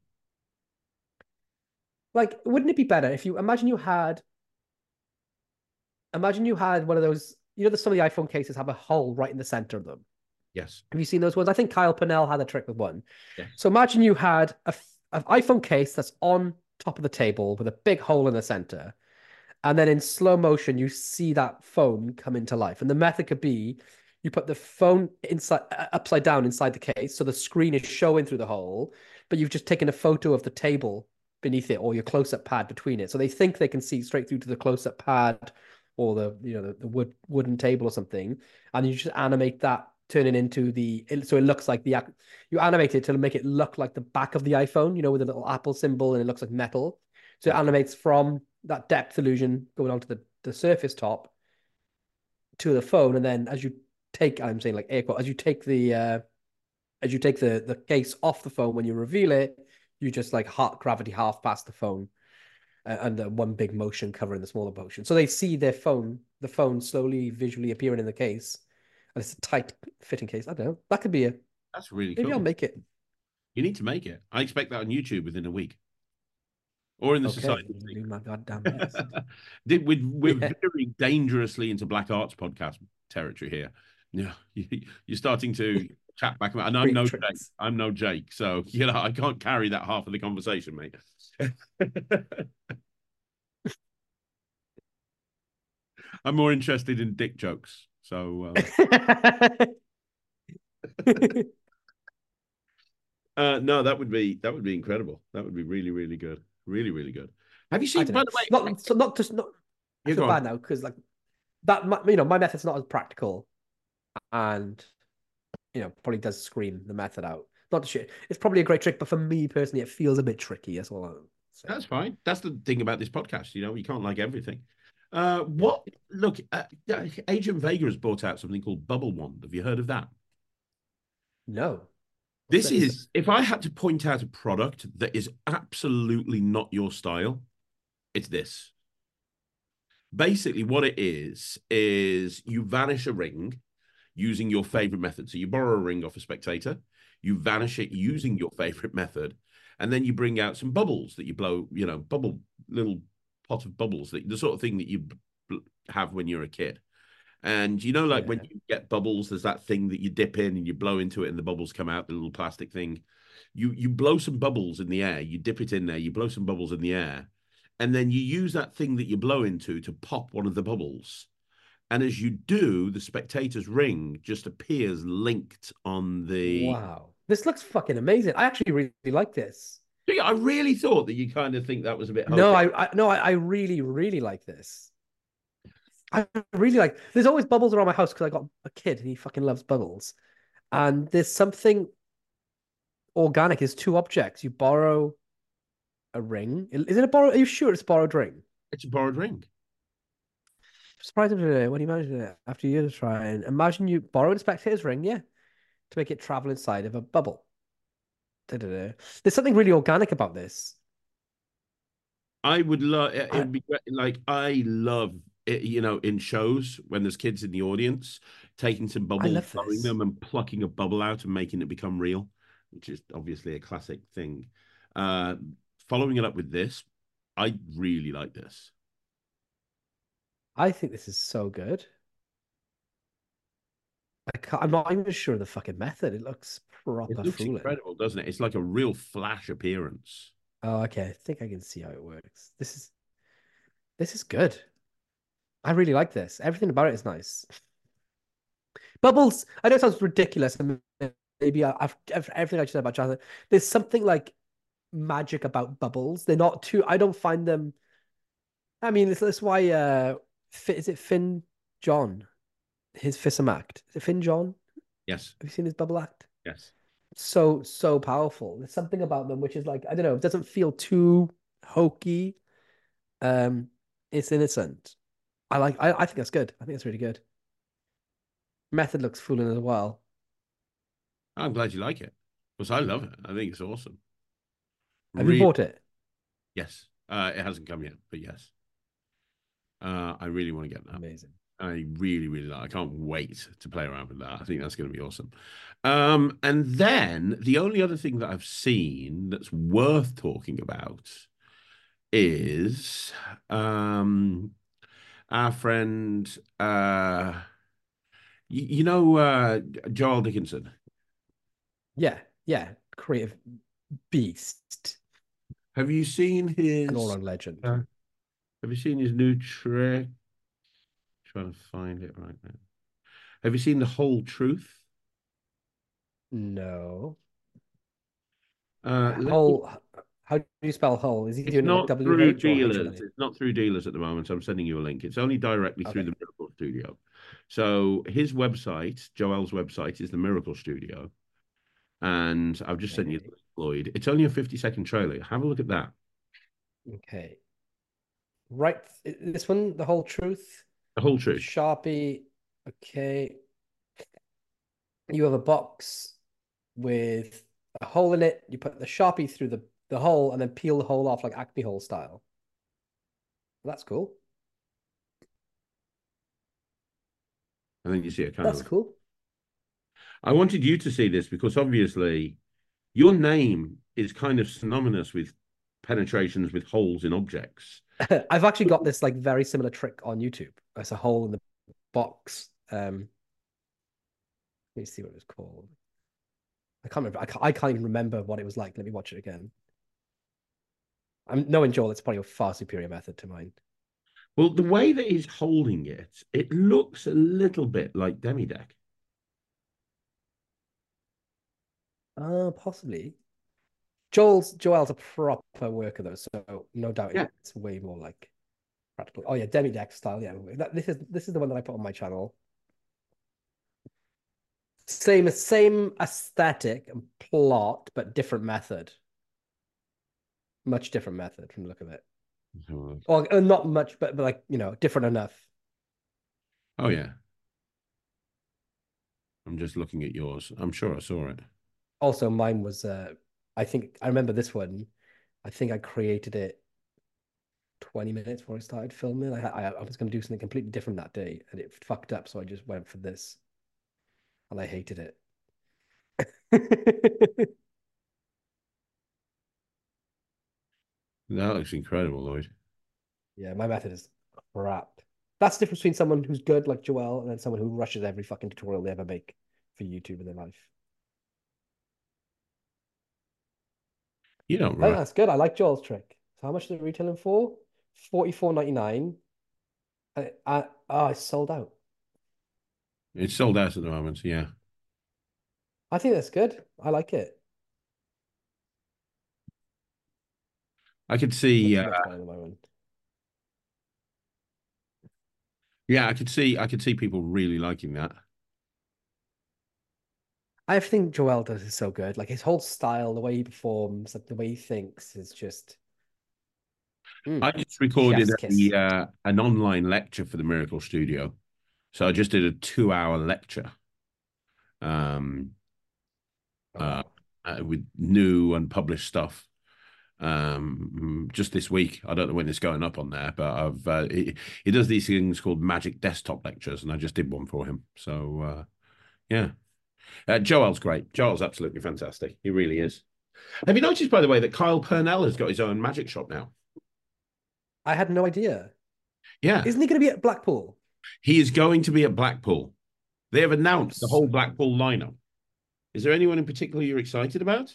Like, wouldn't it be better if you imagine you had imagine you had one of those, you know, that some of the iPhone cases have a hole right in the center of them. Yes. Have you seen those ones? I think Kyle Pennell had a trick with one. Yes. So imagine you had a an iPhone case that's on top of the table with a big hole in the center. And then in slow motion, you see that phone come into life. And the method could be you put the phone inside uh, upside down inside the case, so the screen is showing through the hole, but you've just taken a photo of the table beneath it or your close-up pad between it. So they think they can see straight through to the close-up pad or the you know the, the wood wooden table or something, and you just animate that turning into the so it looks like the you animate it to make it look like the back of the iPhone, you know, with a little Apple symbol and it looks like metal. So it Yeah. animates from that depth illusion going onto the, the surface top to the phone. And then as you take, I'm saying like air quote, as you take the uh as you take the the case off the phone when you reveal it, you just like heart gravity half past the phone uh, and uh, one big motion covering the smaller motion. So they see their phone, the phone slowly visually appearing in the case. And it's a tight fitting case. I don't know. That could be a That's really maybe I'll cool. make it. You need to make it. I expect that on YouTube within a week or in the Okay, society. I'll do my goddamn best. Did we we're Yeah. very dangerously into black arts podcast territory here. Yeah, you, you're starting to chat back about, and I'm Great no Jake. tricks. I'm no Jake, so you know I can't carry that half of the conversation, mate. I'm more interested in dick jokes. So, uh, uh, no, that would be that would be incredible. That would be really, really good. Really, really good. Have you I seen, don't by know. the way? Not so not just not. I You feel go bad on. now because like that. my- You know, my method's not as practical, and you know probably does scream the method out. Not the shit. It's probably a great trick, but for me personally, it feels a bit tricky. That's all I'm saying. That's fine. That's the thing about this podcast. You know, you can't like everything. Uh, Yeah. what? Look, uh, uh, Agent Vega has brought out something called Bubble Wand. Have you heard of that? No. What's This this? is, if I had to point out a product that is absolutely not your style, it's this. Basically, what it is, is you vanish a ring using your favorite method. So you borrow a ring off a spectator, you vanish it using your favorite method, and then you bring out some bubbles that you blow, you know, bubble, little pot of bubbles, that the sort of thing that you have when you're a kid. And you know, like when Yeah. you get bubbles, there's that thing that you dip in and you blow into it and the bubbles come out, the little plastic thing. You you blow some bubbles in the air, you dip it in there, you blow some bubbles in the air, and then you use that thing that you blow into to pop one of the bubbles. And as you do, the spectator's ring just appears linked on the. Wow. This looks fucking amazing. I actually really like this. Yeah, I really thought that you kind of think that was a bit No, hokey. I, I no, I, I really, really like this. I really like. There's always bubbles around my house because I got a kid and he fucking loves bubbles. And there's something organic. There's two objects. You borrow a ring. Is it a borrow? Are you sure it's a borrowed ring? It's a borrowed ring. Surprised today when you managed it after years of trying. Imagine you borrow a spectator's ring, yeah, to make it travel inside of a bubble. Da-da-da. There's something really organic about this. I would love it. I, Would be great. Like I love it, you know, in shows when there's kids in the audience, taking some I bubbles, love blowing this. them, and plucking a bubble out and making it become real, which is obviously a classic thing. Uh, Following it up with this, I really like this. I think this is so good. I can't, I'm not even sure of the fucking method. It looks It proper looks fooling. incredible, doesn't it? It's like a real flash appearance. Oh, okay. I think I can see how it works. This is this is good. I really like this. Everything about it is nice. Bubbles. I know it sounds ridiculous, and maybe I, I've, everything I just said about Jonathan. There's something like magic about bubbles. They're not too. I don't find them. I mean, that's, that's why. Uh, is it Finn John? His Fissam act. Is it Finn John? Yes, Have you seen his bubble act? yes. So so powerful. There's something about them which is like I don't know. It doesn't feel too hokey. Um, it's innocent. I like. I, I think that's good. I think that's really good. Method looks fooling as well. I'm glad you like it because I love it. I think it's awesome. Have you Really, bought it? yes. Uh, it hasn't come yet, but yes. Uh, I really want to get that. Amazing. I really, really like. I can't wait to play around with that. I think that's going to be awesome. Um, and then the only other thing that I've seen that's worth talking about is um, our friend, uh, you, you know, uh, Joel Dickinson. Yeah, yeah. Creative beast, Have you seen an his? all-round legend. Uh, have you seen his new trick? Trying to find it right now. Have you seen The Whole Truth? No. Uh, let me Hull. How do you spell Hull? Is he It's doing it like not W through H or H L dealers. A? It's not through dealers at the moment. So I'm sending you a link. It's only directly through Okay. the Miracle Studio. So his website, Joel's website, is the Miracle Studio. And I've just sent you Okay. Lloyd. It's only a fifty second trailer. Have a look at that. Okay. Right. This one, the whole truth. The Whole Truth. Sharpie. Okay. You have a box with a hole in it. You put the Sharpie through the, the hole and then peel the hole off like Acme hole style. That's cool. And then you see it kind That's of. cool. I wanted you to see this because obviously your name is kind of synonymous with penetrations with holes in objects. I've actually got this like very similar trick on YouTube. It's a hole in the box. Um, let me see what it was called. I can't remember. I can't, I can't even remember what it was like. Let me watch it again. I'm knowing Joel, it's probably a far superior method to mine. Well, the way that he's holding it, it looks a little bit like Demi-Deck. Uh, possibly. Joel's Joel's a proper worker though, so no doubt Yeah. it's way more like practical. Oh yeah, Demi Deck style. Yeah, that, this is this is the one that I put on my channel. Same same aesthetic and plot, but different method. Much different method from the look of it. Or uh, not much, but, but like you know, different enough. Oh yeah. I'm just looking at yours. I'm sure I saw it. Also, mine was uh I think I remember this one. I think I created it twenty minutes before I started filming. I I, I was going to do something completely different that day, and it fucked up, so I just went for this, and I hated it. That looks incredible, Lloyd. Yeah, my method is crap. That's the difference between someone who's good like Joel and then someone who rushes every fucking tutorial they ever make for YouTube in their life. You don't I think rush. that's good. I like Joel's trick. So how much is it retailing for? forty-four ninety-nine. I, I, oh, it's sold out. It's sold out at the moment. Yeah. I think that's good. I like it. I could see. Not too Uh, much money at the moment. yeah, I could see. I could see people really liking that. I think Joel does is so good. Like his whole style, the way he performs, like the way he thinks is just mm, I just recorded chef's a kiss. uh, an online lecture for the Miracle Studio. So I just did a two hour lecture um, Oh uh, wow. uh, with new unpublished stuff um, just this week. I don't know when it's going up on there, but I've uh, he, he does these things called Magic Desktop lectures, and I just did one for him. So uh, yeah, uh, Joel's great. Joel's absolutely fantastic. He really is. Have you noticed, by the way, that Kyle Purnell has got his own magic shop now? I had no idea. Yeah, Isn't he going to be at Blackpool? he is going to be at Blackpool. They have I'm announced the whole so Blackpool lineup. Is there anyone in particular you're excited about?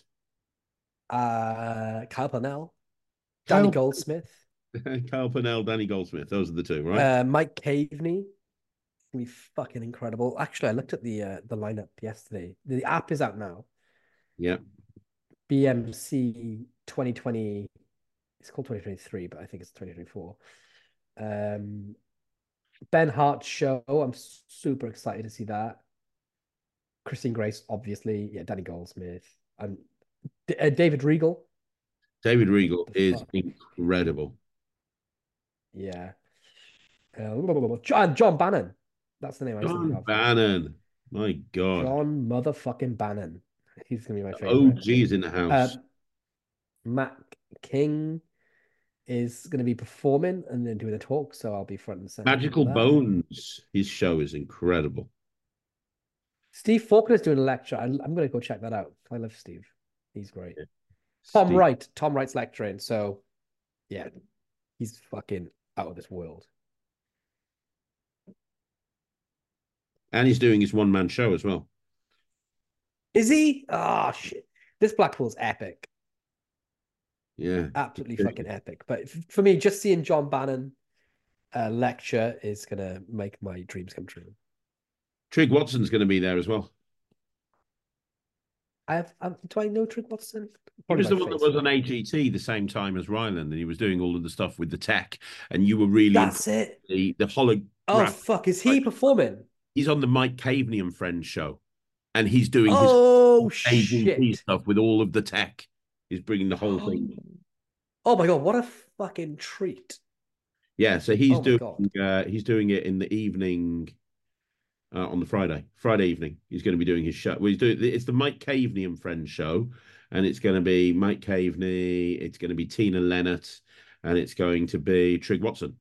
uh Kyle Purnell, Danny Kyle, Goldsmith, Kyle Purnell, Danny Goldsmith. Those are the two, right? uh Mike Caveney. It's gonna be fucking incredible. Actually, I looked at the uh, the lineup yesterday. The app is out now. Yeah. B M C twenty twenty. It's called twenty twenty-three, but I think it's twenty twenty-four. Um, Ben Hart show. I'm super excited to see that. Christine Grace, obviously. Yeah, Danny Goldsmith and D- uh, David Regal. David Regal The is fuck? incredible. Yeah. Uh, John, John Bannon. That's the name I was thinking John of. Bannon. My God. John motherfucking Bannon. He's gonna be my favorite. O G's in the Uh, house. Matt King is going to be performing and then doing a talk, so I'll be front and center for Magical that. Bones. His show is incredible. Steve Faulkner is doing a lecture. I, I'm going to go check that out. I love Steve. He's great. Yeah. Tom Steve. Wright. Tom Wright's lecturing, so yeah, he's fucking out of this world. And he's doing his one man show as well. Is he? Oh shit! This Blackpool's epic. Yeah. Absolutely fucking epic. But for me, just seeing John Bannon uh, lecture is gonna make my dreams come true. Trig Watson's going to be there as well. I have. Um, do I know Trig Watson? He Probably was by the one that face, was on right? A G T the same time as Ryland, and he was doing all of the stuff with the tech, and you were really into That's it. the, the Oh holograph. fuck! Is he performing? He's on the Mike Caveney and Friends show, and he's doing his Oh A G T shit! stuff with all of the tech. He's bringing the whole thing. Oh my god! What a fucking treat! Yeah, so he's Oh my doing god! uh, he's doing it in the evening uh, on the Friday. Friday evening, he's going to be doing his show. Well, he's doing it's the Mike Caveney and Friends show, and it's going to be Mike Caveney, it's going to be Tina Lennart, and it's going to be Trig Watson,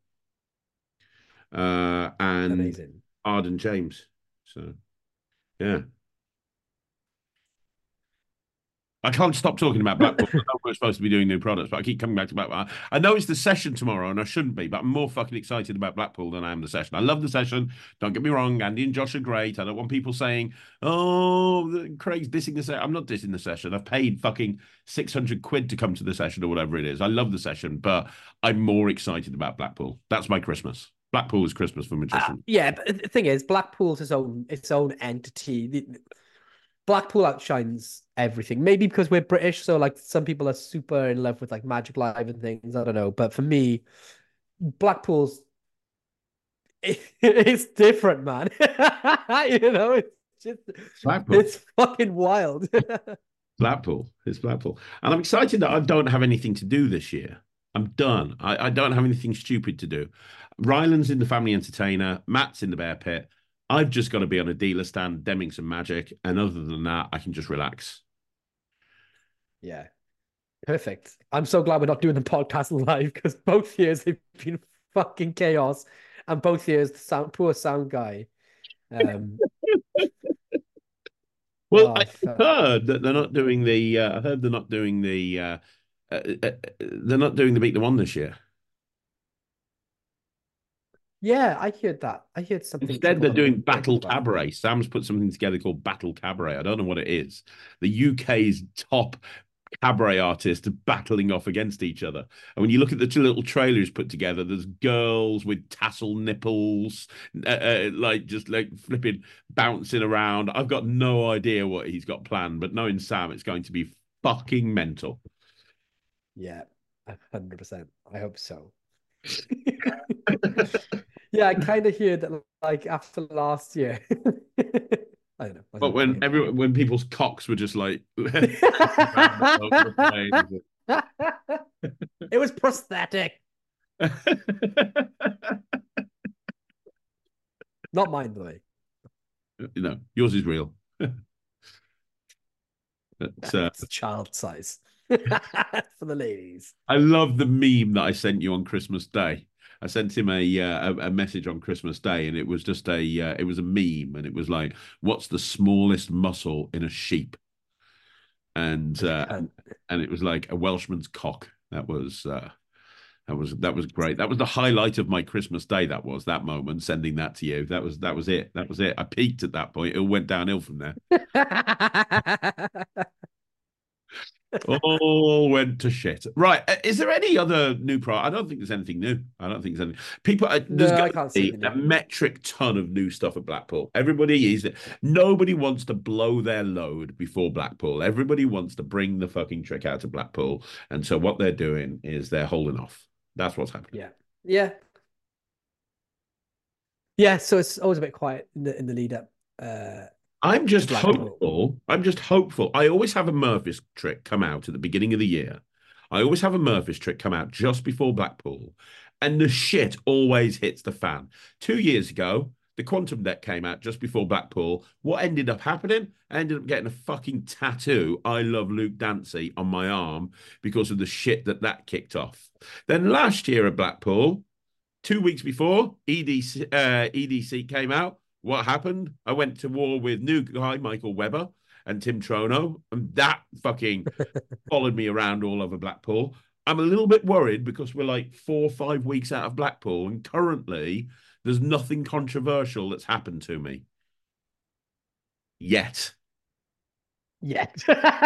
uh, and Amazing. Arden James. So yeah, I can't stop talking about Blackpool. I know we're supposed to be doing new products, but I keep coming back to Blackpool. I know it's the session tomorrow, and I shouldn't be, but I'm more fucking excited about Blackpool than I am the session. I love the session. Don't get me wrong. Andy and Josh are great. I don't want people saying, "Oh, Craig's dissing the session." I'm not dissing the session. I've paid fucking six hundred quid to come to the session or whatever it is. I love the session, but I'm more excited about Blackpool. That's my Christmas. Blackpool is Christmas for magicians. Uh, yeah, but the thing is, Blackpool's its own its own entity. The, Blackpool outshines everything. Maybe because we're British, so like some people are super in love with like Magic Live and things. I don't know, but for me, Blackpool's it, it's different, man. You know, it's just Blackpool. It's fucking wild. Blackpool. It's Blackpool, and I'm excited that I don't have anything to do this year. I'm done. I, I don't have anything stupid to do. Ryland's in the Family Entertainer. Matt's in the Bear Pit. I've just got to be on a dealer stand, demming some magic. And other than that, I can just relax. Yeah. Perfect. I'm so glad we're not doing the podcast live because both years they've been fucking chaos. And both years, the sound, poor sound guy. Um, well, oh, I heard that they're not doing the, uh, I heard they're not doing the, uh, uh, uh, they're not doing the Beat the One this year. Yeah, I heard that. I heard something. Instead, they're doing Battle Cabaret. Sam's put something together called Battle Cabaret. I don't know what it is. The U K's top cabaret artists battling off against each other. And when you look at the two little trailers put together, there's girls with tassel nipples, uh, uh, like just like flipping, bouncing around. I've got no idea what he's got planned, but knowing Sam, it's going to be fucking mental. Yeah, one hundred percent. I hope so. Yeah, I kind of hear that like after last year. I don't know. I but don't when know. everyone, when people's cocks were just like, it was prosthetic. Not mine, by the way. No, yours is real. But, uh, it's child size for the ladies. I love the meme that I sent you on Christmas Day. I sent him a, uh, a a message on Christmas Day, and it was just a uh, it was a meme, and it was like, "What's the smallest muscle in a sheep?" And uh, and, and it was like a Welshman's cock. That was uh, that was that was great. That was the highlight of my Christmas Day. That was that moment, sending that to you. That was that was it. That was it. I peaked at that point. It went downhill from there. All went to shit. Right. Is there any other new product? I don't think there's anything new. I don't think there's any. People, uh, there's no, going to be a metric ton of new stuff at Blackpool. Everybody is, nobody wants to blow their load before Blackpool. Everybody wants to bring the fucking trick out to Blackpool. And so what they're doing is they're holding off. That's what's happening. Yeah. Yeah. Yeah. So it's always a bit quiet in the, in the lead up. Uh, I'm just hopeful. I'm just hopeful. I always have a Murphy's trick come out at the beginning of the year. I always have a Murphy's trick come out just before Blackpool. And the shit always hits the fan. Two years ago, the Quantum deck came out just before Blackpool. What ended up happening? I ended up getting a fucking tattoo, "I love Luke Dancy," on my arm because of the shit that that kicked off. Then last year at Blackpool, two weeks before, E D C, uh, E D C came out. What happened? I went to war with new guy Michael Webber and Tim Trono, and that fucking followed me around all over Blackpool. I'm a little bit worried because we're like four or five weeks out of Blackpool, and currently there's nothing controversial that's happened to me yet. Yet.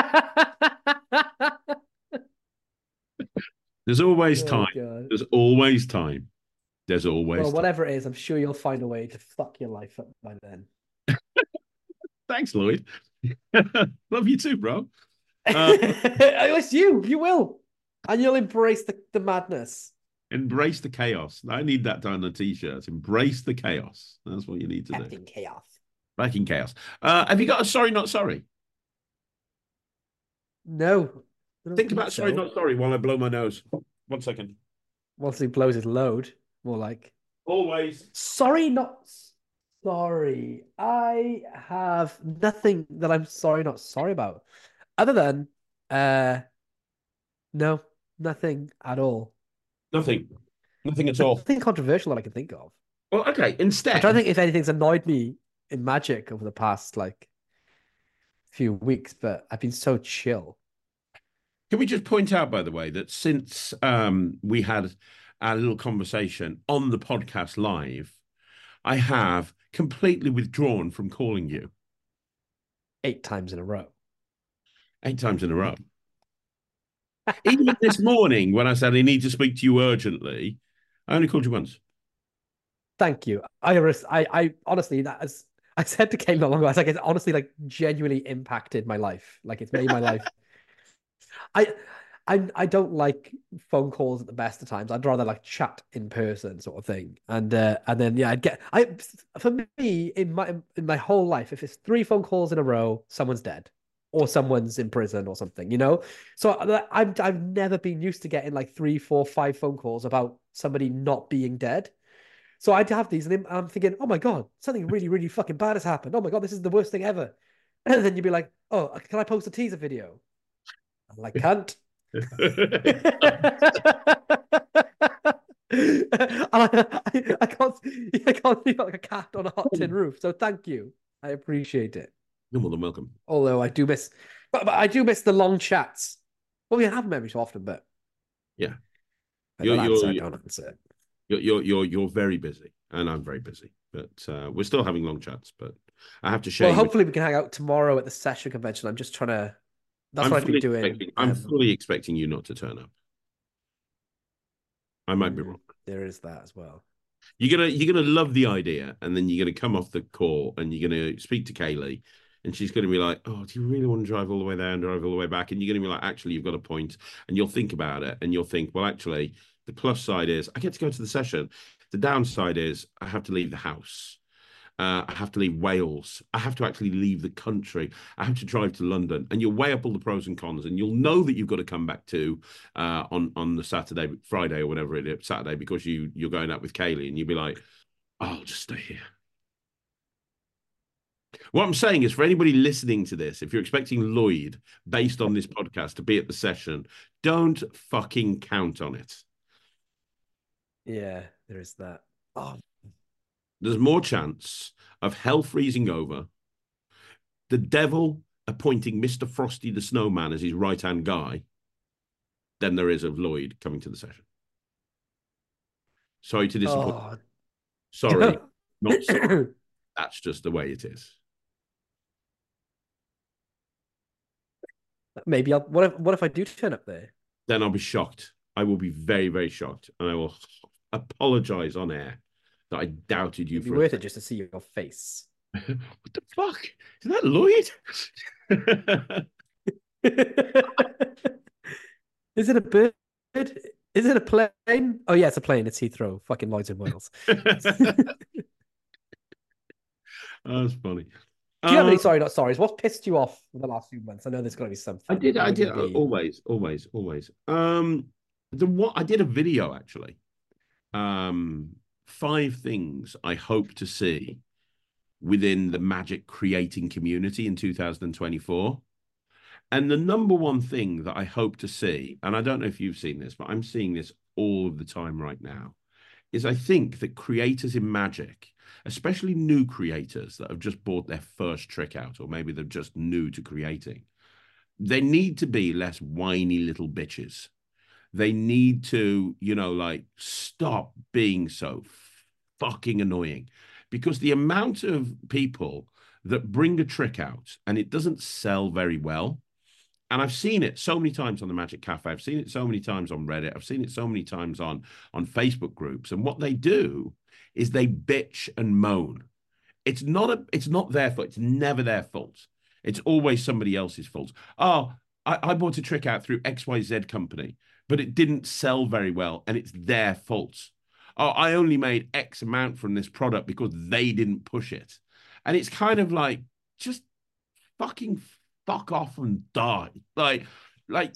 There's always time. Oh, there's always time. There's always well, time. Whatever it is, I'm sure you'll find a way to fuck your life up by then. Thanks, Lloyd. Love you too, bro. Uh, it's you. You will. And you'll embrace the, the madness. Embrace the chaos. I need that on the t-shirts. Embrace the chaos. That's what you need to Acting do. chaos. Back in chaos. Uh, have you got a sorry, not sorry? No. Think, think about so. sorry, not sorry while I blow my nose. One second. Once he blows his load, more like. Always. Sorry, not sorry. I have nothing that I'm sorry, not sorry about. Other than, uh, no, nothing at all. Nothing. Nothing at all. Nothing controversial that I can think of. Well, okay. Instead, I don't think if anything's annoyed me in Magic over the past like few weeks, but I've been so chill. Can we just point out, by the way, that since um, we had our little conversation on the podcast live, I have completely withdrawn from calling you Eight times in a row. eight times in a row. Even this morning, when I said I need to speak to you urgently, I only called you once. Thank you. I, I, I honestly, that is, I said to Kate not long ago, I was like, it's honestly like genuinely impacted my life. Like it's made my life. I, I, I don't like phone calls at the best of times. I'd rather like chat in person, sort of thing. And uh, and then yeah, I'd get. I for me in my in my whole life, if it's three phone calls in a row, someone's dead, or someone's in prison or something. You know. So I've I've never been used to getting like three, four, five phone calls about somebody not being dead. So I'd have these, and I'm thinking, oh my God, something really, really fucking bad has happened. Oh my God, this is the worst thing ever. And then you'd be like, oh, can I post a teaser video? I'm like, can't. and I, I, I can't, I can't see like a cat on a hot tin roof. So thank you. I appreciate it. You're more than welcome. Although I do miss, but, but I do miss the long chats. Well, we have them every so often, but yeah, I don't answer. I don't answer. You're, you're you're you're very busy, and I'm very busy. But uh, we're still having long chats. But I have to share. Well, hopefully we can hang out tomorrow at the session convention. I'm just trying to. That's I'm what I've been doing. Expecting, I'm um, fully expecting you not to turn up. I might be wrong. There is that as well. You're gonna you're gonna love the idea, and then you're gonna come off the call, and you're gonna speak to Kaylee, and she's gonna be like, "Oh, do you really want to drive all the way there and drive all the way back?" And you're gonna be like, "Actually, you've got a point," and you'll think about it, and you'll think, "Well, actually, the plus side is I get to go to the session. The downside is I have to leave the house. Uh, I have to leave Wales. I have to actually leave the country. I have to drive to London." And you'll weigh up all the pros and cons, and you'll know that you've got to come back to uh, on on the Saturday, Friday, or whatever it is, Saturday, because you you're going out with Kaylee, and you'll be like, oh, "I'll just stay here." What I'm saying is, for anybody listening to this, if you're expecting Lloyd, based on this podcast, to be at the session, don't fucking count on it. Yeah, there is that. Oh. There's more chance of hell freezing over, the devil appointing Mister Frosty the Snowman as his right-hand guy, than there is of Lloyd coming to the session. Sorry to disappoint. Oh. Sorry, not sorry. That's just the way it is. Maybe I'll. What if? What if I do turn up there? Then I'll be shocked. I will be very, very shocked, and I will apologize on air that I doubted you. It'd be for worth it just to see your face. What the fuck? Is that Lloyd? Is it a bird? Is it a plane? Oh yeah, it's a plane. It's Heathrow. Fucking Lloyd's in Wales. That's funny. Do you have any sorry, not sorries? What's pissed you off in the last few months? I know there's got to be something. I did, I did, uh, always, always, always. Um, the what I did a video actually. Um, five things I hope to see within the magic creating community in two thousand twenty-four. And the number one thing that I hope to see, and I don't know if you've seen this, but I'm seeing this all of the time right now, is I think that creators in magic, especially new creators that have just bought their first trick out, or maybe they're just new to creating, they need to be less whiny little bitches. They need to, you know, like stop being so fucking annoying, because the amount of people that bring a trick out and it doesn't sell very well. And I've seen it so many times on the Magic Cafe. I've seen it so many times on Reddit. I've seen it so many times on, on Facebook groups. And what they do is they bitch and moan. It's not a, it's not their fault. It's never their fault. It's always somebody else's fault. Oh, I, I bought a trick out through X Y Z company, but it didn't sell very well, and it's their fault. Oh, I only made X amount from this product because they didn't push it. And it's kind of like, just fucking fuck off and die. Like, like,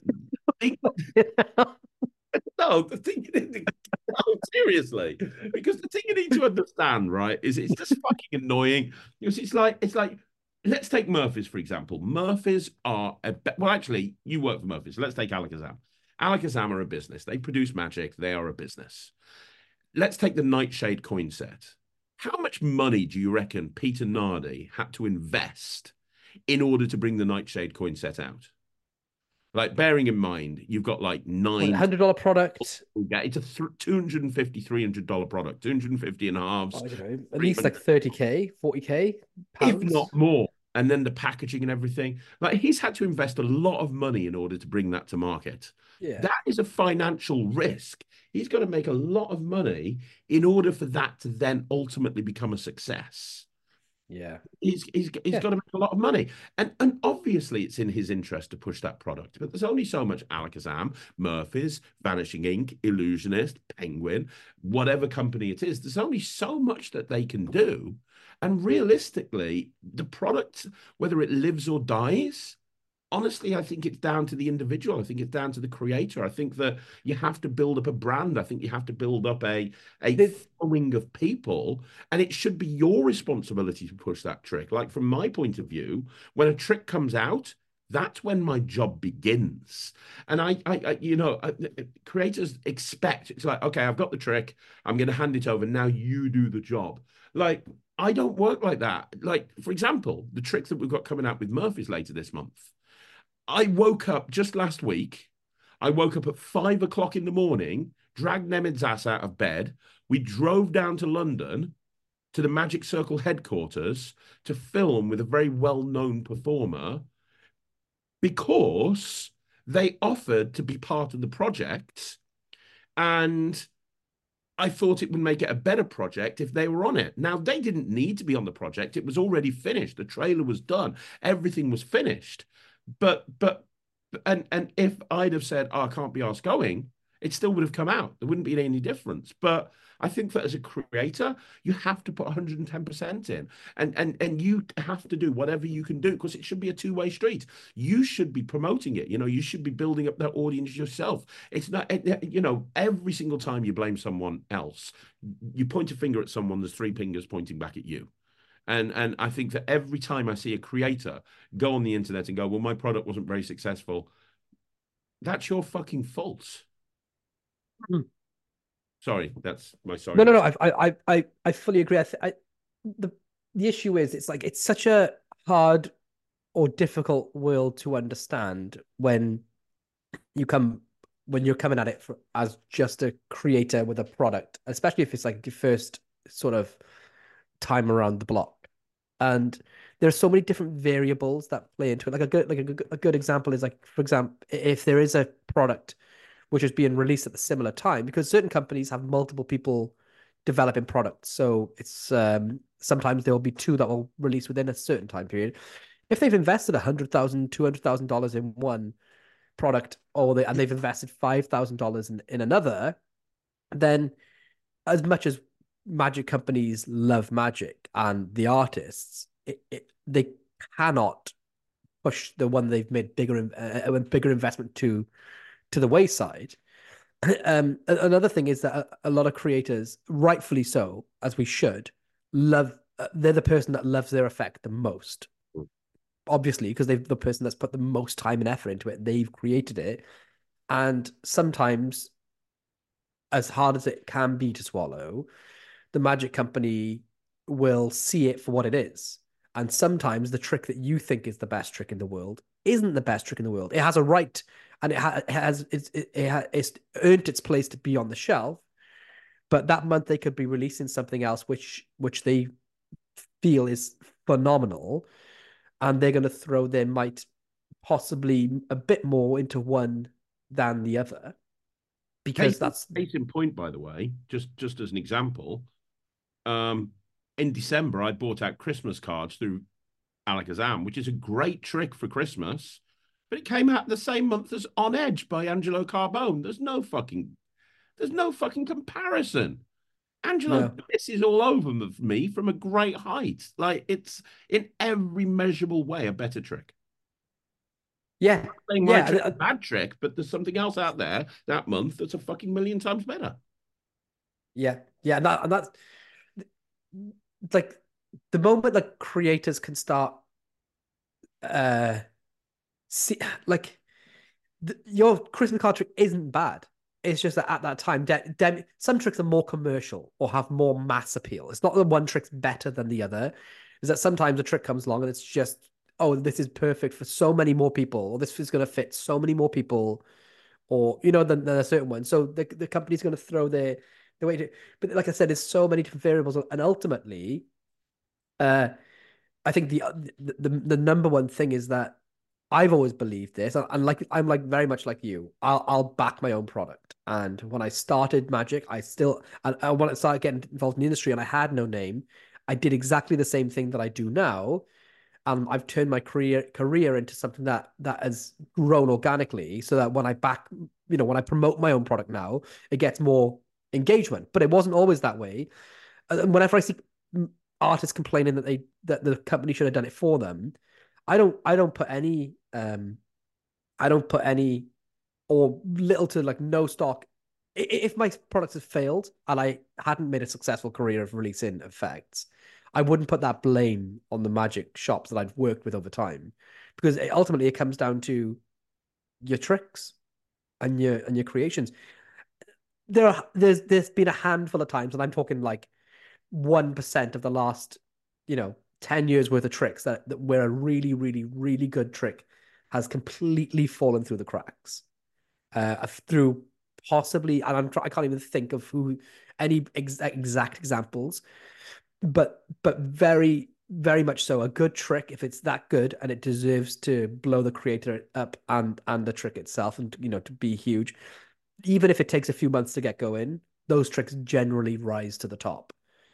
no, the thing, no, seriously, because the thing you need to understand, right, is it's just fucking annoying. Because it's like, it's like, let's take Murphy's, for example. Murphy's are, a be- well, actually, you work for Murphy's. So let's take Alakazam. Alakazam are a business. They produce magic. They are a business. Let's take the Nightshade coin set. How much money do you reckon Peter Nardi had to invest in order to bring the Nightshade coin set out? Like, bearing in mind, you've got like nine one hundred dollar product. Yeah, it's a th- two hundred fifty, three hundred dollars product, two hundred fifty and halves, I don't know, at least like thirty K, forty K if pounds. not more. And then the packaging and everything. Like, he's had to invest a lot of money in order to bring that to market. Yeah. That is a financial risk. He's got to make a lot of money in order for that to then ultimately become a success. Yeah. He's he's he's Yeah. got to make a lot of money. And and obviously it's in his interest to push that product. But there's only so much Alakazam, Murphy's, Vanishing Ink, Illusionist, Penguin, whatever company it is, there's only so much that they can do. And realistically, the product, whether it lives or dies, honestly, I think it's down to the individual. I think it's down to the creator. I think that you have to build up a brand. I think you have to build up a, a This- following of people, and it should be your responsibility to push that trick. Like, from my point of view, when a trick comes out, that's when my job begins. And I, I, I you know, I, creators expect, it's like, okay, I've got the trick. I'm going to hand it over. Now you do the job. Like, I don't work like that. Like, for example, the trick that we've got coming out with Murphy's later this month. I woke up just last week. I woke up at five o'clock in the morning, dragged Nemed's ass out of bed. We drove down to London to the Magic Circle headquarters to film with a very well-known performer because they offered to be part of the project. And I thought it would make it a better project if they were on it. Now, they didn't need to be on the project. It was already finished. The trailer was done. Everything was finished. But, but, and, and if I'd have said, oh, I can't be asked going, it still would have come out. There wouldn't be any difference. But I think that as a creator, you have to put one hundred ten percent in, and, and, and you have to do whatever you can do, because it should be a two-way street. You should be promoting it. You know, you should be building up that audience yourself. It's not, you know, every single time you blame someone else, you point a finger at someone, there's three fingers pointing back at you. And and I think that every time I see a creator go on the internet and go, well, my product wasn't very successful, that's your fucking fault. Mm. Sorry, that's my sorry. No, no, no. I, I, I, I fully agree. I, th- I, the the issue is, it's like, it's such a hard or difficult world to understand when you come when you're coming at it for, as just a creator with a product, especially if it's like your first sort of time around the block. And there's so many different variables that play into it. Like a good, like a, good- a good example is, like, for example, if there is a product which is being released at the similar time, because certain companies have multiple people developing products. So it's um, sometimes there will be two that will release within a certain time period. If they've invested one hundred thousand dollars, two hundred thousand dollars in one product, or they, and they've invested five thousand dollars in, in another, then as much as Magic companies love Magic and the artists, it, it, they cannot push the one they've made bigger, uh, a bigger investment to to the wayside. Um, another thing is that a, a lot of creators, rightfully so, as we should, love. Uh, they're the person that loves their effect the most, obviously, because they're the person that's put the most time and effort into it. They've created it, and sometimes, as hard as it can be to swallow, the Magic company will see it for what it is. And sometimes the trick that you think is the best trick in the world isn't the best trick in the world. It has a right, and it, ha- it has it's, it, it has it's earned its place to be on the shelf. But that month they could be releasing something else which which they feel is phenomenal, and they're going to throw their might possibly a bit more into one than the other, because case, that's case in point, by the way, just just as an example. Um, in December, I bought out Christmas cards through Alakazam, which is a great trick for Christmas, but it came out the same month as On Edge by Angelo Carbone. There's no fucking, there's no fucking comparison. Angelo No. pisses all over me from a great height. Like, it's in every measurable way a better trick. yeah, I'm saying my yeah. trick's I- a bad trick, but there's something else out there that month that's a fucking million times better. Yeah, yeah, and, that, and that's like the moment like creators can start, uh, see, like the, your Christmas card trick isn't bad. It's just that at that time, de- de- some tricks are more commercial or have more mass appeal. It's not that one trick's better than the other. Is that sometimes a trick comes along and it's just oh, this is perfect for so many more people, or this is going to fit so many more people, or you know, than, than a certain one. So the the company's going to throw their the way to. But like I said, there's so many different variables, and ultimately, uh, I think the the the, the number one thing is that I've always believed this, and like I'm like very much like you. I'll I'll back my own product. And when I started Magic, I still and, and when I started getting involved in the industry, and I had no name, I did exactly the same thing that I do now. Um, I've turned my career career into something that that has grown organically, so that when I back, you know, when I promote my own product now, it gets more engagement. But it wasn't always that way. And whenever I see artists complaining that they that the company should have done it for them, I don't I don't put any um I don't put any or little to like no stock. If my products have failed and I hadn't made a successful career of releasing effects, I wouldn't put that blame on the magic shops that I've worked with over time, because it, ultimately it comes down to your tricks and your and your creations. There are there's there's been a handful of times, and I'm talking like one percent of the last, you know, ten years worth of tricks that, that where a really, really, really good trick has completely fallen through the cracks. Uh, through possibly, and I'm I can't even think of who any ex- exact examples, but but very very much so a good trick, if it's that good and it deserves to blow the creator up and and the trick itself, and you know, to be huge, even if it takes a few months to get going, those tricks generally rise to the top,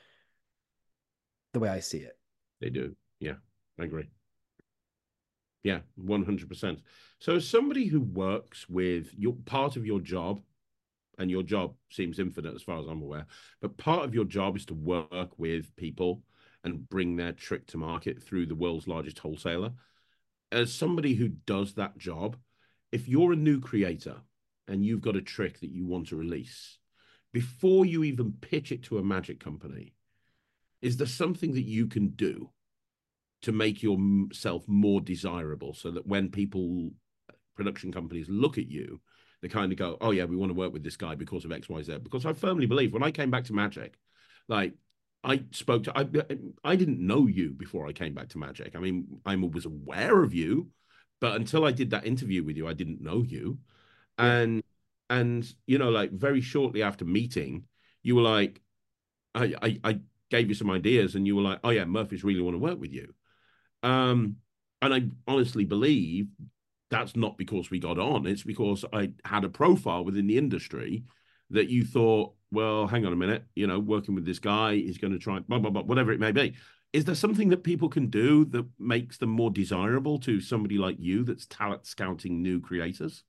the way I see it. They do. Yeah, I agree. Yeah, one hundred percent. So as somebody who works with your part of your job, and your job seems infinite as far as I'm aware, but part of your job is to work with people and bring their trick to market through the world's largest wholesaler. As somebody who does that job, if you're a new creator and you've got a trick that you want to release, before you even pitch it to a magic company, is there something that you can do to make yourself more desirable, so that when people, production companies, look at you, they kind of go, oh yeah, we want to work with this guy because of X, Y, Z? Because I firmly believe when I came back to Magic, like I spoke to, I, I didn't know you before I came back to Magic. I mean, I was aware of you, but until I did that interview with you, I didn't know you. Yeah. And, and, you know, like very shortly after meeting, you were like, I, I, I gave you some ideas and you were like, oh yeah, Murphys really want to work with you. Um, and I honestly believe that's not because we got on. It's because I had a profile within the industry that you thought, well, hang on a minute, you know, working with this guy, he's going to try, blah, blah, blah, whatever it may be. Is there something that people can do that makes them more desirable to somebody like you that's talent scouting new creators?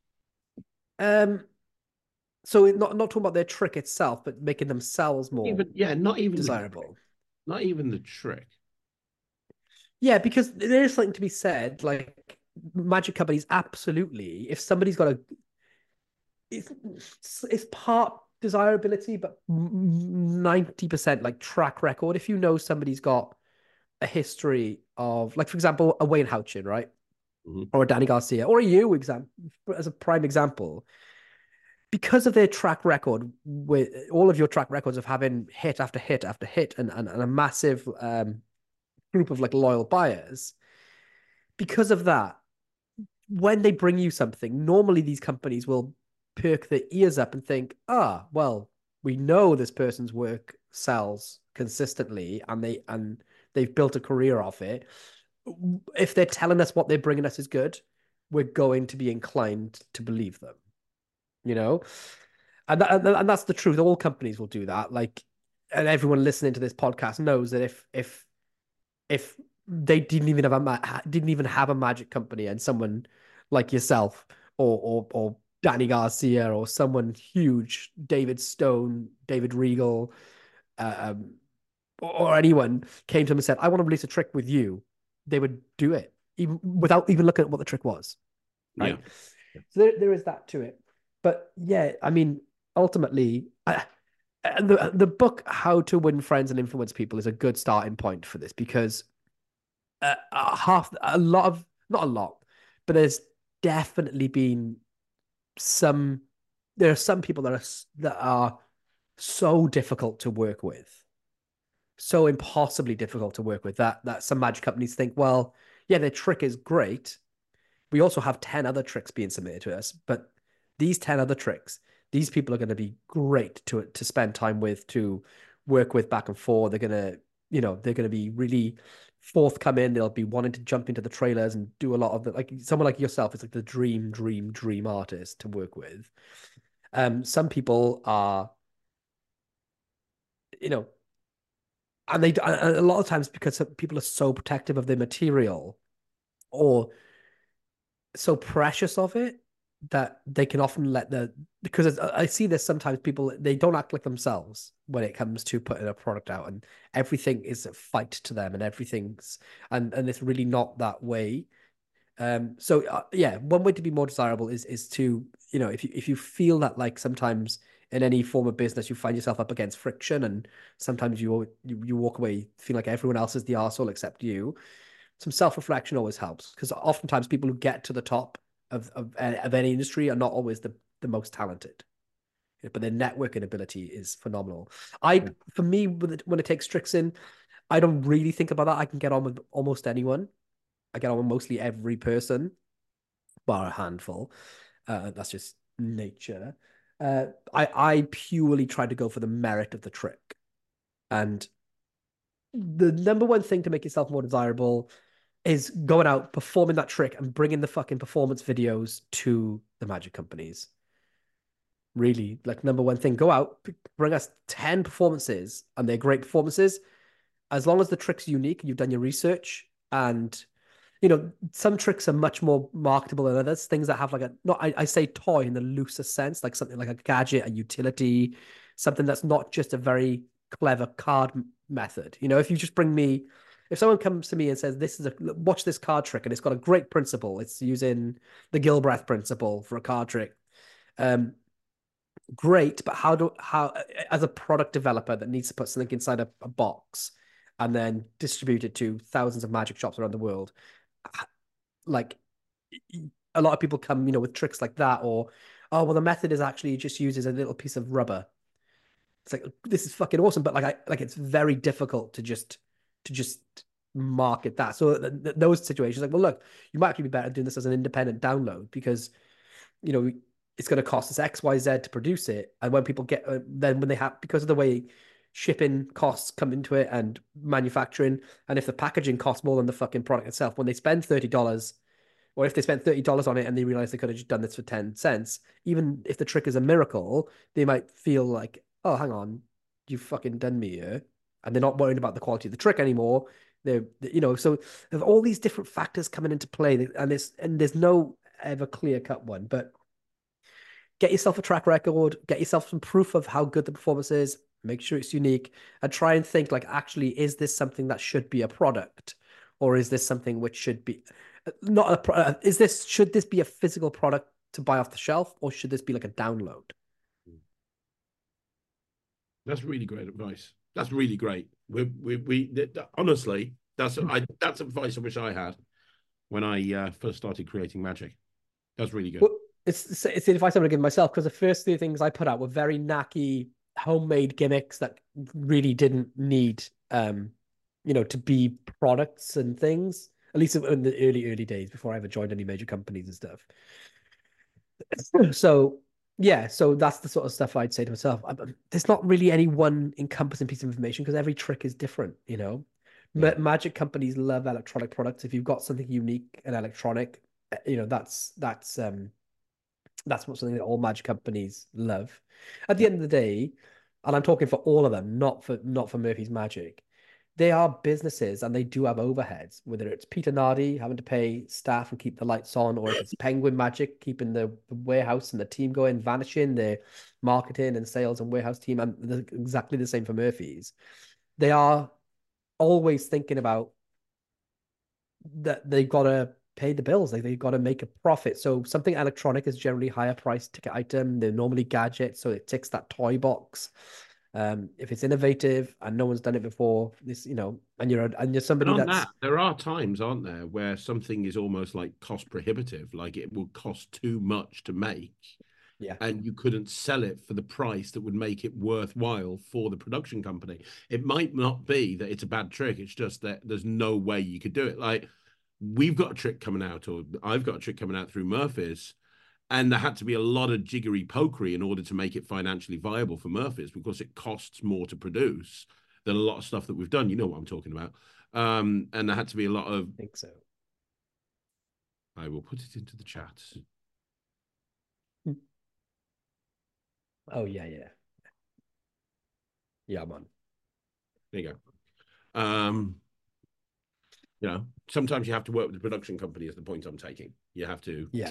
Um, so not not talking about their trick itself, but making themselves more Even, yeah, not even desirable. The, not even the trick. Yeah, because there is something to be said. Like magic companies, absolutely. If somebody's got a, it's, it's part desirability, but ninety percent like track record. If you know somebody's got a history of, like, for example, a Wayne Houchin, right? Mm-hmm. Or a Danny Garcia, or a you example, as a prime example, because of their track record, with all of your track records of having hit after hit after hit, and, and, and a massive um, group of like loyal buyers, because of that, when they bring you something, normally these companies will perk their ears up and think, ah, well, we know this person's work sells consistently, and they and they've built a career off it. If they're telling us what they're bringing us is good, we're going to be inclined to believe them, you know? And, that, and that's the truth. All companies will do that. Like, and everyone listening to this podcast knows that if if if they didn't even have a didn't even have a magic company, and someone like yourself or or or Danny Garcia or someone huge, David Stone, David Regal, um, or anyone came to them and said, "I want to release a trick with you," they would do it even without even looking at what the trick was. Right. Yeah. So there, there is that to it. But yeah, I mean, ultimately, I, the the book "How to Win Friends and Influence People" is a good starting point for this, because uh, half a lot of not a lot, but there's definitely been some. There are some people that are that are so difficult to work with, so impossibly difficult to work with, that that some magic companies think, well, yeah, their trick is great. We also have ten other tricks being submitted to us, but these ten other tricks, these people are going to be great to to spend time with, to work with back and forth. They're going to, you know, they're going to be really forthcoming. They'll be wanting to jump into the trailers and do a lot of the, like someone like yourself is like the dream, dream, dream artist to work with. Um, some people are, you know, and they a lot of times because people are so protective of their material or so precious of it that they can often let the because I see this sometimes people they don't act like themselves when it comes to putting a product out, and everything is a fight to them, and everything's and and it's really not that way. Um, so uh, yeah, one way to be more desirable is is to, you know, if you if you feel that like sometimes in any form of business you find yourself up against friction, and sometimes you you, you walk away feeling like everyone else is the arsehole except you. Some self-reflection always helps, because oftentimes people who get to the top of, of, of any industry are not always the, the most talented, but their networking ability is phenomenal. I, for me, when it, when it takes tricks in, I don't really think about that. I can get on with almost anyone. I get on with mostly every person, bar a handful. Uh, that's just nature. Uh, I, I purely try to go for the merit of the trick. And the number one thing to make yourself more desirable is going out, performing that trick, and bringing the fucking performance videos to the magic companies. Really, like, number one thing, go out, bring us ten performances, and they're great performances. As long as the trick's unique, you've done your research, and, you know, some tricks are much more marketable than others. Things that have like a, not, I, I say toy in the looser sense, like something like a gadget, a utility, something that's not just a very clever card method. You know, if you just bring me, if someone comes to me and says, this is a, watch this card trick, and it's got a great principle, it's using the Gilbreth principle for a card trick. Um, great, but how do, how, as a product developer that needs to put something inside a, a box and then distribute it to thousands of magic shops around the world, like, a lot of people come, you know, with tricks like that, or, oh, well, the method is actually just uses a little piece of rubber. It's like, this is fucking awesome, but like, I like it's very difficult to just to just market that. So th th those situations, like, well, look, you might actually be better doing this as an independent download, because, you know, it's going to cost us X, Y, Z to produce it, and when people get, uh, then when they have, because of the way shipping costs come into it and manufacturing, and if the packaging costs more than the fucking product itself, when they spend thirty dollars, or if they spent thirty dollars on it and they realize they could have just done this for ten cents, even if the trick is a miracle, they might feel like, oh, hang on, you fucking done me here. And they're not worried about the quality of the trick anymore. They're, you know, so there's all these different factors coming into play, and there's, and there's no ever clear cut one, but get yourself a track record, get yourself some proof of how good the performance is, make sure it's unique, and try and think like, actually, is this something that should be a product, or is this something which should be not a product? Is this, should this be a physical product to buy off the shelf, or should this be like a download? That's really great advice. That's really great. We we we honestly, that's I that's advice I wish I had when I uh, first started creating magic. That's really good. Well, it's it's the advice I'm going to give myself, because the first three things I put out were very knacky homemade gimmicks that really didn't need, um, you know, to be products and things. At least in the early early days before I ever joined any major companies and stuff. So yeah, so that's the sort of stuff I'd say to myself. I, there's not really any one encompassing piece of information, because every trick is different, you know. Yeah. Ma magic companies love electronic products. If you've got something unique and electronic, you know, that's that's um that's what something that all magic companies love. At the end of the day, and I'm talking for all of them, not for not for Murphy's Magic, they are businesses and they do have overheads, whether it's Peter Nardi having to pay staff and keep the lights on, or if it's Penguin Magic keeping the, the warehouse and the team going, Vanishing, their marketing and sales and warehouse team, and exactly the same for Murphy's. They are always thinking about that they've got to pay the bills, like they've got to make a profit. So something electronic is generally higher price ticket item. They're normally gadgets, so it ticks that toy box. Um, if it's innovative and no one's done it before, this, you know, and you're and you're somebody and on that's that, there are times, aren't there, where something is almost like cost prohibitive, like it will cost too much to make, yeah, and you couldn't sell it for the price that would make it worthwhile for the production company. It might not be that it's a bad trick; it's just that there's no way you could do it. Like, we've got a trick coming out, or I've got a trick coming out through Murphy's, and there had to be a lot of jiggery pokery in order to make it financially viable for Murphy's, because it costs more to produce than a lot of stuff that we've done. You know what I'm talking about. Um, and there had to be a lot of... I think so. I will put it into the chat. Oh, yeah, yeah. Yeah, man. There you go. Um, you know, sometimes you have to work with the production company is the point I'm taking. You have to. Yeah.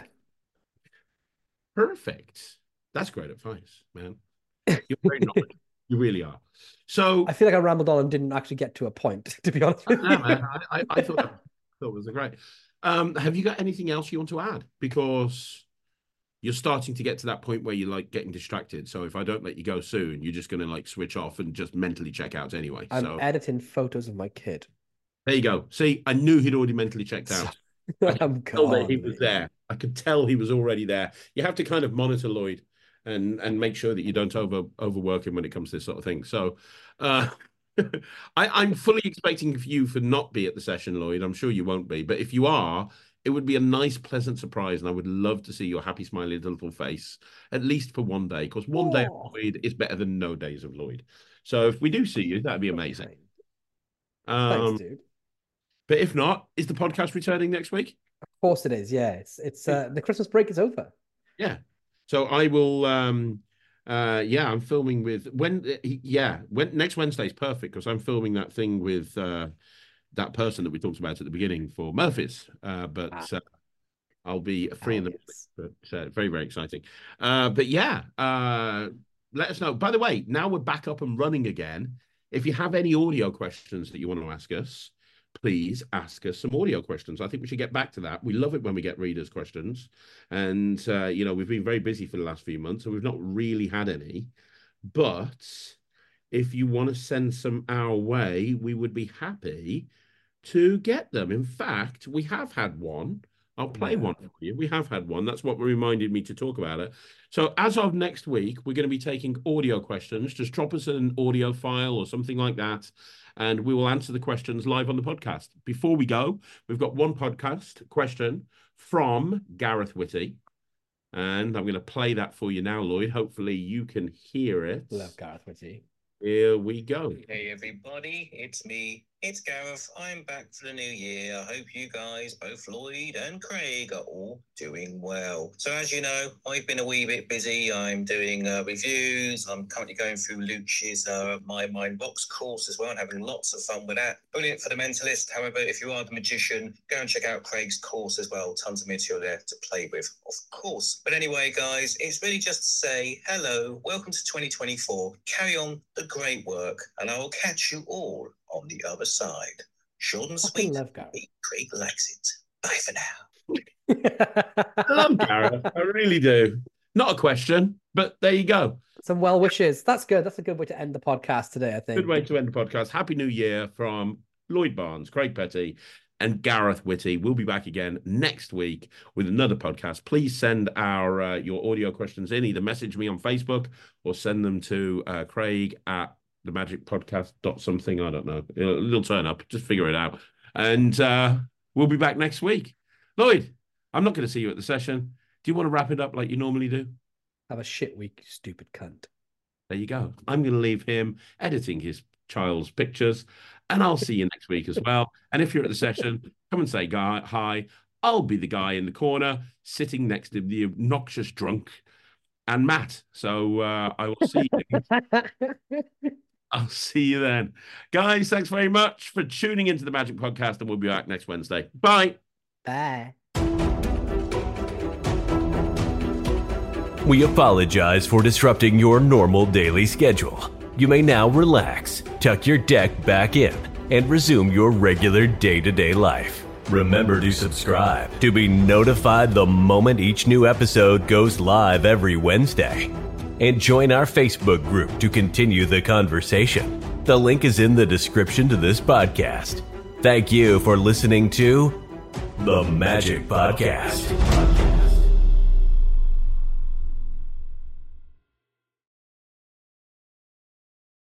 Perfect. That's great advice, man. You're very knowledgeable. You really are. So I feel like I rambled on and didn't actually get to a point, to be honest with no, you. man, I, I thought that, thought it was great. Um, have you got anything else you want to add? Because you're starting to get to that point where you're like getting distracted. So if I don't let you go soon, you're just going to like switch off and just mentally check out anyway. I'm so editing photos of my kid. There you go. See, I knew he'd already mentally checked out. I'm tell that gone, he was mate. there. I could tell he was already there. You have to kind of monitor Lloyd and and make sure that you don't over overwork him when it comes to this sort of thing. So uh, I, I'm fully expecting you for not be at the session, Lloyd. I'm sure you won't be. But if you are, it would be a nice, pleasant surprise. And I would love to see your happy, smiley little face, at least for one day, because one oh. day of Lloyd is better than no days of Lloyd. So if we do see you, that'd be amazing. Um, Thanks, dude. But if not, is the podcast returning next week? Of course it is. Yeah, it's it's uh, the Christmas break is over. Yeah, so I will. Um, uh, yeah, I'm filming with when. Yeah, when next Wednesday is perfect because I'm filming that thing with uh, that person that we talked about at the beginning for Murphy's. Uh, but ah. uh, I'll be free oh, in the yes. but uh, very very exciting. Uh, but yeah, uh, let us know. By the way, now we're back up and running again. If you have any audio questions that you want to ask us, please ask us some audio questions. I think we should get back to that. We love it when we get readers' questions. And, uh, you know, we've been very busy for the last few months, so we've not really had any. But if you want to send some our way, we would be happy to get them. In fact, we have had one. I'll play yeah. one for you. We have had one. That's what reminded me to talk about it. So as of next week, we're going to be taking audio questions. Just drop us an audio file or something like that, and we will answer the questions live on the podcast. Before we go, we've got one podcast question from Gareth Whitty, and I'm going to play that for you now, Lloyd. Hopefully you can hear it. Love Gareth Whitty. Here we go. Hey, everybody. It's me. It's Gareth. I'm back for the new year. I hope you guys, both Lloyd and Craig, are all doing well. So as you know, I've been a wee bit busy. I'm doing uh, reviews. I'm currently going through Luch's uh, My Mind Box course as well and having lots of fun with that. Brilliant for the mentalist. However, if you are the magician, go and check out Craig's course as well. Tons of material there to play with, of course. But anyway, guys, it's really just to say hello. Welcome to twenty twenty-four. Carry on the great work, and I will catch you all on the other side. Short and sweet. I love Gareth. Craig likes it. Bye for now. I love Gareth. I really do. Not a question, but there you go. Some well wishes. That's good. That's a good way to end the podcast today, I think. Good way to end the podcast. Happy New Year from Lloyd Barnes, Craig Petty, and Gareth Whitty. We'll be back again next week with another podcast. Please send our uh, your audio questions in. Either message me on Facebook or send them to uh, Craig at the magic podcast dot something. I don't know. It'll, it'll turn up. Just figure it out. And uh, we'll be back next week. Lloyd, I'm not going to see you at the session. Do you want to wrap it up like you normally do? Have a shit week, you stupid cunt. There you go. I'm going to leave him editing his child's pictures, and I'll see you next week as well. And if you're at the session, come and say hi. I'll be the guy in the corner sitting next to the obnoxious drunk and Matt. So uh, I will see you. I'll see you then. Guys, thanks very much for tuning into the Magic Podcast, and we'll be back next Wednesday. Bye. Bye. We apologize for disrupting your normal daily schedule. You may now relax, tuck your deck back in, and resume your regular day-to-day life. Remember to subscribe to be notified the moment each new episode goes live every Wednesday. And join our Facebook group to continue the conversation. The link is in the description to this podcast. Thank you for listening to The Magic Podcast.